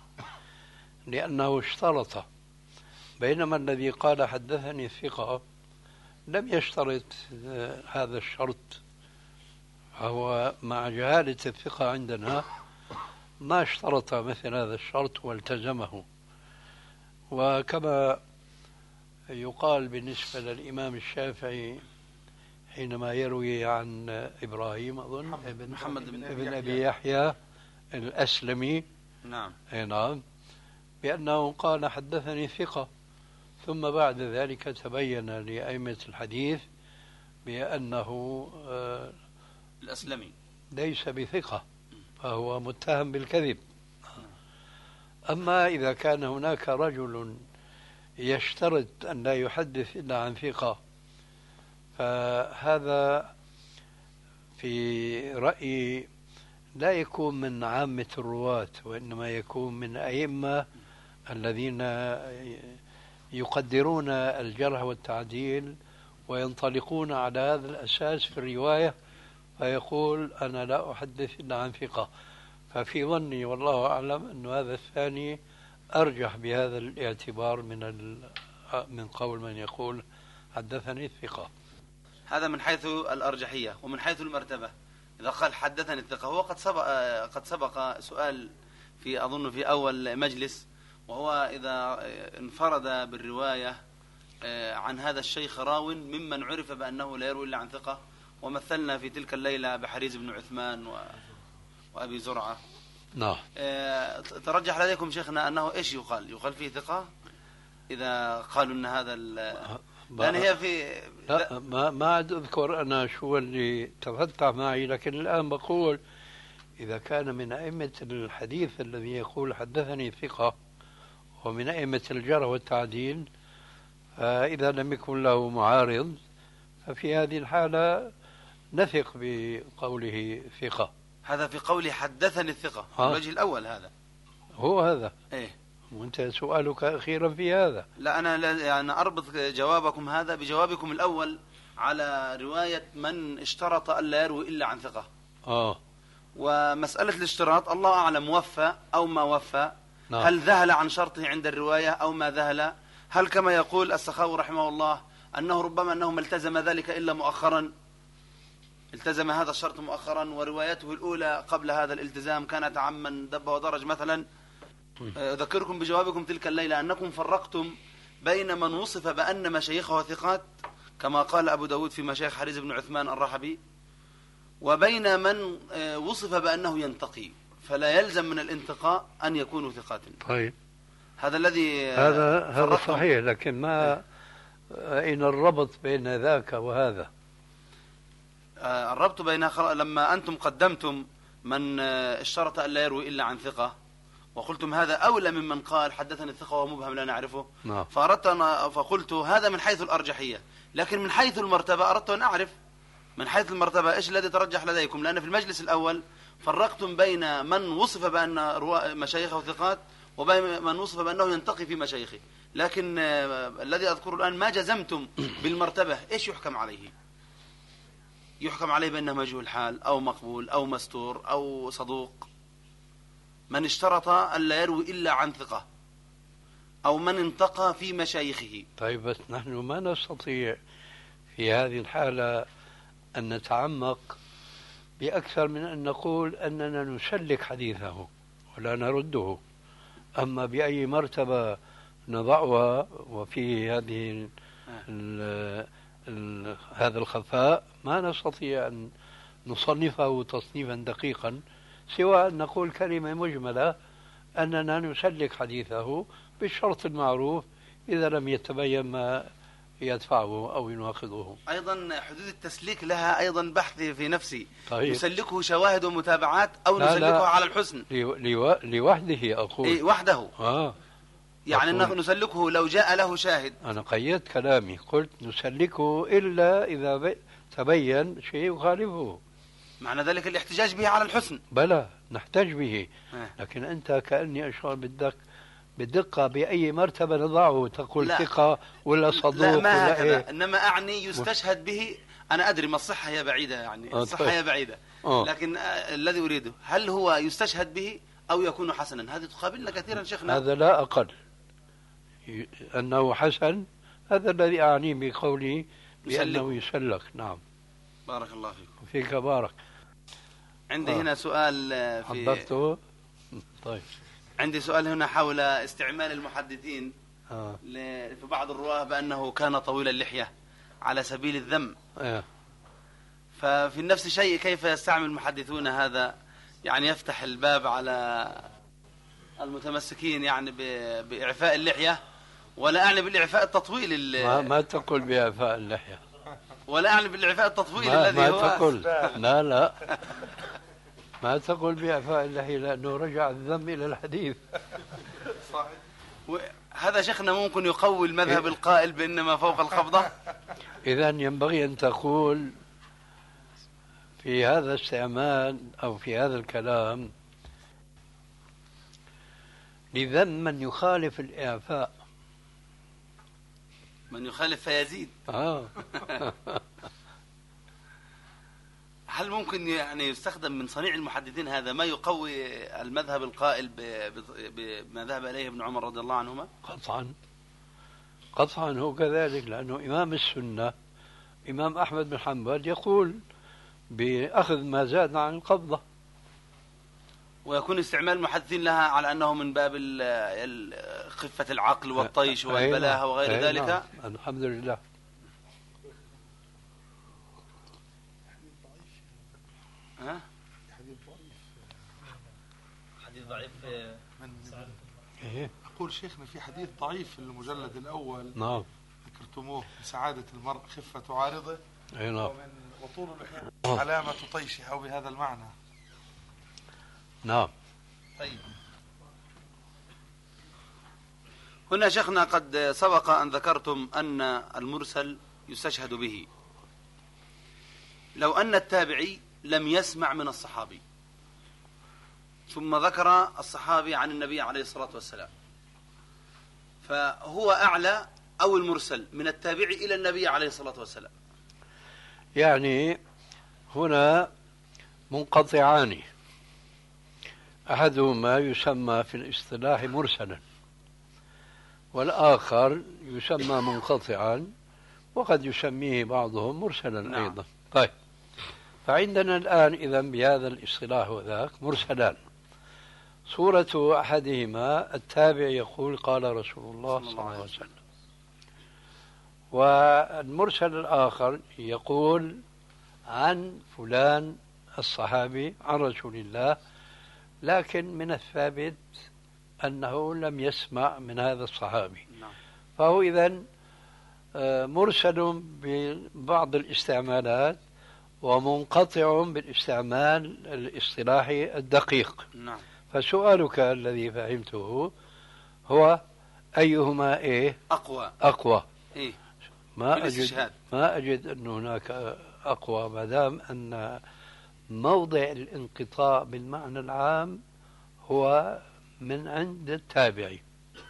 لأنه اشترط، بينما الذي قال حدثني الثقة لم يشترط هذا الشرط. هو مع جهالة الثقة عندنا ما اشترط مثل هذا الشرط والتزمه. وكما يقال بالنسبة للإمام الشافعي حينما يروي عن إبراهيم أظن محمد بن أبي يحيى الأسلمي. نعم. نعم، بأنه قال حدثني ثقة، ثم بعد ذلك تبين لأئمة الحديث بأنه الأسلمي ليس بثقة، فهو متهم بالكذب. أما إذا كان هناك رجل يشترط أن لا يحدث إلا عن ثقة، فهذا في رأيي لا يكون من عامة الرواة، وإنما يكون من أئمة الذين يقدرون الجرح والتعديل وينطلقون على هذا الأساس في الرواية، فيقول أنا لا أحدث إلا عن ثقة. ففي ظني والله أعلم أن هذا الثاني أرجح بهذا الاعتبار من قول من يقول حدثني الثقة. هذا من حيث الأرجحية. ومن حيث المرتبة، إذا قال حدثني الثقة، هو قد سبق سؤال في أظن في أول مجلس وهو إذا انفرد بالرواية عن هذا الشيخ راو ممن عرف بأنه لا يروي إلا عن ثقة، ومثلنا في تلك الليلة بحريز بن عثمان وأبي زرعة. نعم. ترجح لديكم شيخنا أنه إيش يقال فيه ثقة إذا قالوا أن هذا لأن هي في لا ما عاد أذكر أنا شو اللي تفتح معي، لكن الآن بقول إذا كان من أئمة الحديث الذي يقول حدثني ثقة ومن أئمة الجرح والتعديل، إذا لم يكن له معارض ففي هذه الحالة نثق بقوله ثقة. هذا في قوله حدثني الثقة الوجه الأول، هذا هو هذا. إيه؟ وأنت سؤالك أخيرا في هذا. لا أنا يعني أربط جوابكم هذا بجوابكم الأول على رواية من اشترط ألا يروي إلا عن ثقة. ومسألة الاشتراط الله أعلم وفى أو ما وفى. نعم. هل ذهل عن شرطه عند الرواية أو ما ذهل؟ هل كما يقول السخاوي رحمه الله أنه ربما أنه ما التزم ذلك إلا مؤخرا، التزم هذا الشرط مؤخرا وروايته الأولى قبل هذا الالتزام كانت عمن دب ودرج مثلا. أذكركم بجوابكم تلك الليلة أنكم فرقتم بين من وصف بأن مشايخه ثقات كما قال أبو داود في مشايخ حريز بن عثمان الرحبي، وبين من وصف بأنه ينتقي، فلا يلزم من الانتقاء أن يكونوا ثقات. طيب هذا الذي هذا صحيح، لكن ما أين الربط بين ذاك وهذا؟ الربط بين لما أنتم قدمتم من اشترط أن لا يروي إلا عن ثقة وقلتم هذا أولى ممن قال حدثني الثقة ومبهم لا نعرفه. نعم. فأردت فقلت هذا من حيث الأرجحية، لكن من حيث المرتبة أردت أن أعرف من حيث المرتبة إيش الذي ترجح لديكم، لأن في المجلس الأول فرقتم بين من وصف بأن مشايخه ثقات وبين من وصف بأنه ينتقي في مشايخه، لكن الذي أذكره الآن ما جزمتم بالمرتبة. إيش يحكم عليه؟ يحكم عليه بأنه مجهول حال أو مقبول أو مستور أو صدوق. من اشترط ألا يروي إلا عن ثقة أو من انتقى في مشايخه. طيب بس نحن ما نستطيع في هذه الحالة أن نتعمق بأكثر من أن نقول أننا نسلك حديثه ولا نرده. أما بأي مرتبة نضعها وفي هذه هذا الخفاء ما نستطيع أن نصنفه تصنيفا دقيقا، سوى أن نقول كلمة مجملة أننا نسلك حديثه بالشرط المعروف إذا لم يتبين ما يدفعه أو يناقضه. أيضا حدود التسليك لها أيضا بحث في نفسي. طيب. نسلكه شواهد ومتابعات أو نسلكه على الحسن لوحده أقول. إيه وحده. يعني نسلكه لو جاء له شاهد. أنا قيدت كلامي قلت نسلكه إلا إذا تبين شيء يخالفه. معنى ذلك الاحتجاج به على الحسن. بلى نحتاج به. لكن أنت كأني أشعر بالدقة بأي مرتبة نضعه، تقول ثقة ولا صدوق لا ما ولا هكذا. إيه؟ إنما أعني يستشهد به. أنا أدري ما الصحة هي بعيدة، يعني الصحة هي بعيدة. لكن الذي أريده هل هو يستشهد به أو يكون حسنا؟ هذه تقابلنا كثيرا شيخنا. هذا لا أقل أنه حسن، هذا الذي أعني بقولي بأنه يسلك. نعم. بارك الله فيك. وفيك بارك. عندي هنا سؤال حضرته. طيب. عندي سؤال هنا حول استعمال المحدثين في بعض الرواة بأنه كان طويل اللحية على سبيل الذم. ففي نفس الشيء كيف يستعمل المحدثون هذا؟ يعني يفتح الباب على المتمسكين يعني بإعفاء اللحية، ولا أعني بالإعفاء التطويل. ما تقول بإعفاء اللحية، ولا أعني بالإعفاء التطويل الذي ما هو تقول. لا ما تقول بإعفاء اللحية لأنه رجع الذم إلى الحديث. هذا شيخنا ممكن يقوي المذهب القائل بإنما فوق القبضة. إذن ينبغي أن تقول في هذا الاستعمال أو في هذا الكلام لذم من يخالف الإعفاء. من يخالف فيزيد. هل ممكن يعني يستخدم من صنيع المحدثين هذا ما يقوي المذهب القائل بما ذهب إليه ابن عمر رضي الله عنهما؟ قطعا هو كذلك، لأنه إمام السنة إمام أحمد بن حنبل يقول بأخذ ما زاد عن القبضة، ويكون استعمال المحدثين لها على أنه من باب خفة العقل والطيش والبلاهة وغير ذلك. نعم. الحمد لله. حديث ضعيف أقول شيخنا في حديث ضعيف في المجلد الأول. نعم. ذكرتموه سعادة المرء خفة عارضه. نعم. ومن وطول اللحية علامة طيشه أو بهذا المعنى. نعم. طيب. هنا شيخنا قد سبق أن ذكرتم أن المرسل يستشهد به لو أن التابعي لم يسمع من الصحابي ثم ذكر الصحابي عن النبي عليه الصلاة والسلام، فهو أعلى أو المرسل من التابعي إلى النبي عليه الصلاة والسلام. يعني هنا منقطعان، أحدهما يسمى في الاصطلاح مرسلا والآخر يسمى منقطعا وقد يسميه بعضهم مرسلا. نعم. أيضا. طيب، فعندنا الآن إذن بهذا الاصطلاح وذاك مرسلان. صورة أحدهما التابع يقول قال رسول الله صلى الله عليه وسلم، والمرسل الآخر يقول عن فلان الصحابي عن رسول الله، لكن من الثابت أنه لم يسمع من هذا الصحابي. فهو إذن مرسل ببعض الاستعمالات ومنقطع بالاستعمال الاصطلاحي الدقيق. نعم. فسؤالك الذي فهمته هو أيهما أقوى. إيه؟ ما أجد أن هناك أقوى، ما دام أن موضع الانقطاع بالمعنى العام هو من عند التابعي.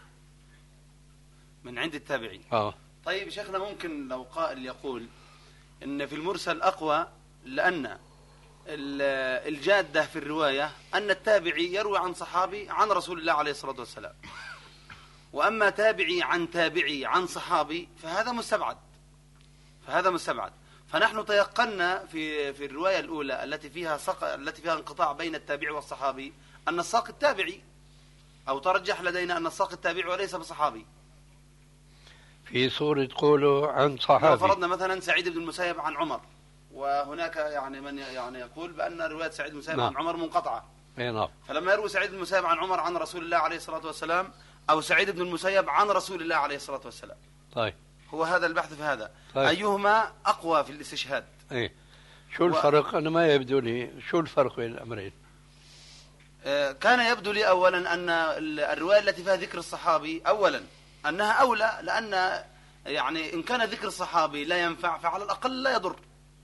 من عند التابعي. طيب شيخنا، ممكن لو قائل يقول إن في المرسل أقوى لأن الجادة في الرواية أن التابعي يروي عن صحابي عن رسول الله عليه الصلاة والسلام، وأما تابعي عن صحابي فهذا مستبعد. فنحن تيقنا في الرواية الأولى التي فيها انقطاع بين التابعي والصحابي أن الساق التابعي، أو ترجح لدينا أن الساق التابعي وليس بصحابي. في صورة قوله عن صحابي، لو فرضنا مثلا سعيد بن المسيب عن عمر، وهناك يعني من يقول بأن رواية سعيد بن المسيب عن عمر منقطعة. نعم. فلما يروي سعيد بن المسيب عن عمر عن رسول الله عليه الصلاة والسلام، أو سعيد بن المسيب عن رسول الله عليه الصلاة والسلام. طيب، هو هذا البحث في هذا. طيب. أيهما أقوى في الاستشهاد؟ شو الفرق؟ أنا ما يبدو لي شو الفرق بين الأمرين. كان يبدو لي أولا أن الرواية التي فيها ذكر الصحابي أولا أنها أولى، لأن يعني إن كان ذكر الصحابي لا ينفع فعلى الأقل لا يضر.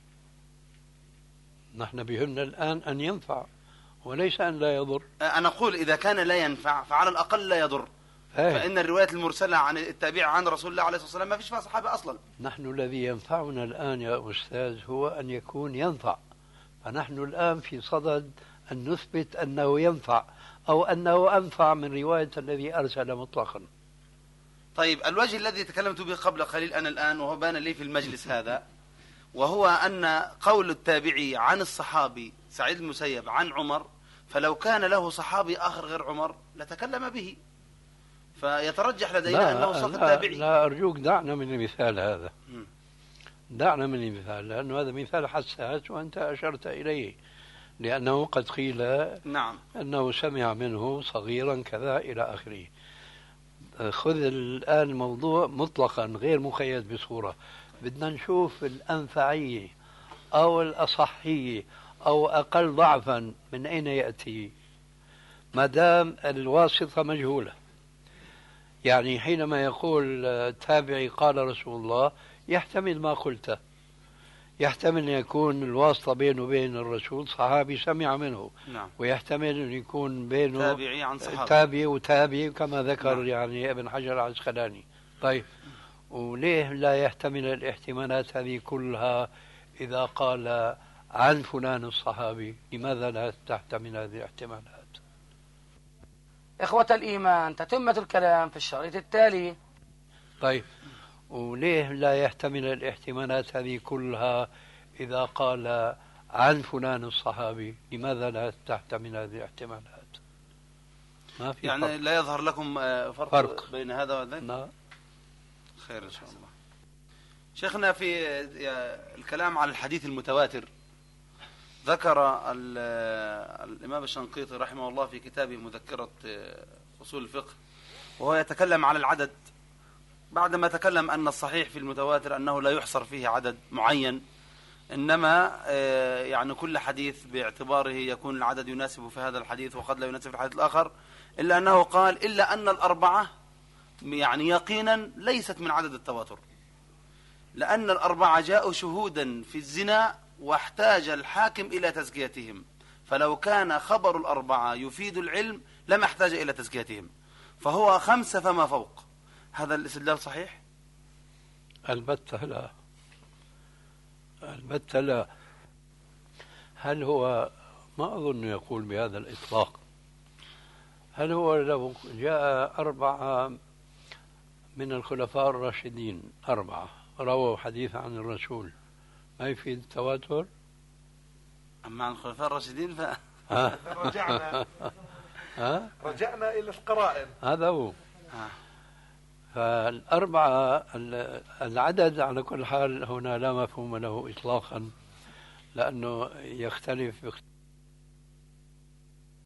نحن بهمنا الآن أن ينفع وليس أن لا يضر. أنا أقول إذا كان لا ينفع فعلى الأقل لا يضر. فإن الروايات المرسلة عن التابع عن رسول الله عليه الصلاة والسلام ما فيش فيها صحابة أصلا. نحن الذي ينفعنا الآن يا أستاذ هو أن يكون ينفع، فنحن الآن في صدد أن نثبت أنه ينفع أو أنه أنفع من رواية الذي أرسل مطلقا. طيب، الوجه الذي تكلمت به قبل قليل أنا الآن وهو بان لي في المجلس هذا، وهو أن قول التابعي عن الصحابي سعيد المسيب عن عمر، فلو كان له صحابي آخر غير عمر لتكلم به، فيترجح لدينا أنه صف التابعي. لا أرجوك دعنا من المثال هذا. دعنا من المثال، لأنه هذا مثال حساس وأنت أشرت إليه، لأنه قد قيل نعم أنه سمع منه صغيرا كذا إلى آخره. خذ الآن الموضوع مطلقا غير مقيد بصورة. بدنا نشوف الأنفعية أو الأصحية أو أقل ضعفا من أين يأتي، ما دام الواسطة مجهولة. يعني حينما يقول التابعي قال رسول الله يحتمل ما قلته، يحتمل أن يكون الواسطة بينه وبين الرسول صحابي سمع منه. نعم. ويحتمل أن يكون بينه تابعي عن صحابي، تابعي وتابعي كما ذكر. نعم. يعني ابن حجر العسقلاني. طيب، وليه لا يحتمل الاحتمالات هذه كلها إذا قال عن فلان الصحابي؟ لماذا لا تحتمل هذه الاحتمالات؟ إخوة الإيمان، تتمة الكلام في الشريط التالي. طيب، وليه لا يحتمل الاحتمالات هذه كلها إذا قال عن فلان الصحابي؟ لماذا لا تحتمل هذه الاحتمالات؟ ما في يعني فرق. لا يظهر لكم فرق بين هذا وذاك؟ لا. خير إن شاء الله. شيخنا في الكلام على الحديث المتواتر ذكر الإمام الشنقيطي رحمه الله في كتابه مذكرة أصول الفقه وهو يتكلم على العدد بعدما تكلم أن الصحيح في المتواتر أنه لا يحصر فيه عدد معين، إنما يعني كل حديث باعتباره يكون العدد يناسب في هذا الحديث وقد لا يناسب في الحديث الآخر، إلا أنه قال إلا أن الأربعة يعني يقينا ليست من عدد التواتر، لأن الأربعة جاءوا شهودا في الزنا واحتاج الحاكم إلى تزكيتهم، فلو كان خبر الأربعة يفيد العلم لم يحتاج إلى تزكيتهم، فهو 5 فما فوق. هذا الاستدلال صحيح؟ البتة لا، البتة لا. هل هو، ما أظن يقول بهذا الإطلاق، هل هو لو جاء 4 من الخلفاء الراشدين 4 رووا حديث عن الرسول ما يفيد التواتر؟ أما عن الخلفاء الراشدين رجعنا إلى القرائن. هذا هو. فالأربعة العدد على كل حال هنا لا مفهوم له إطلاقا، لأنه يختلف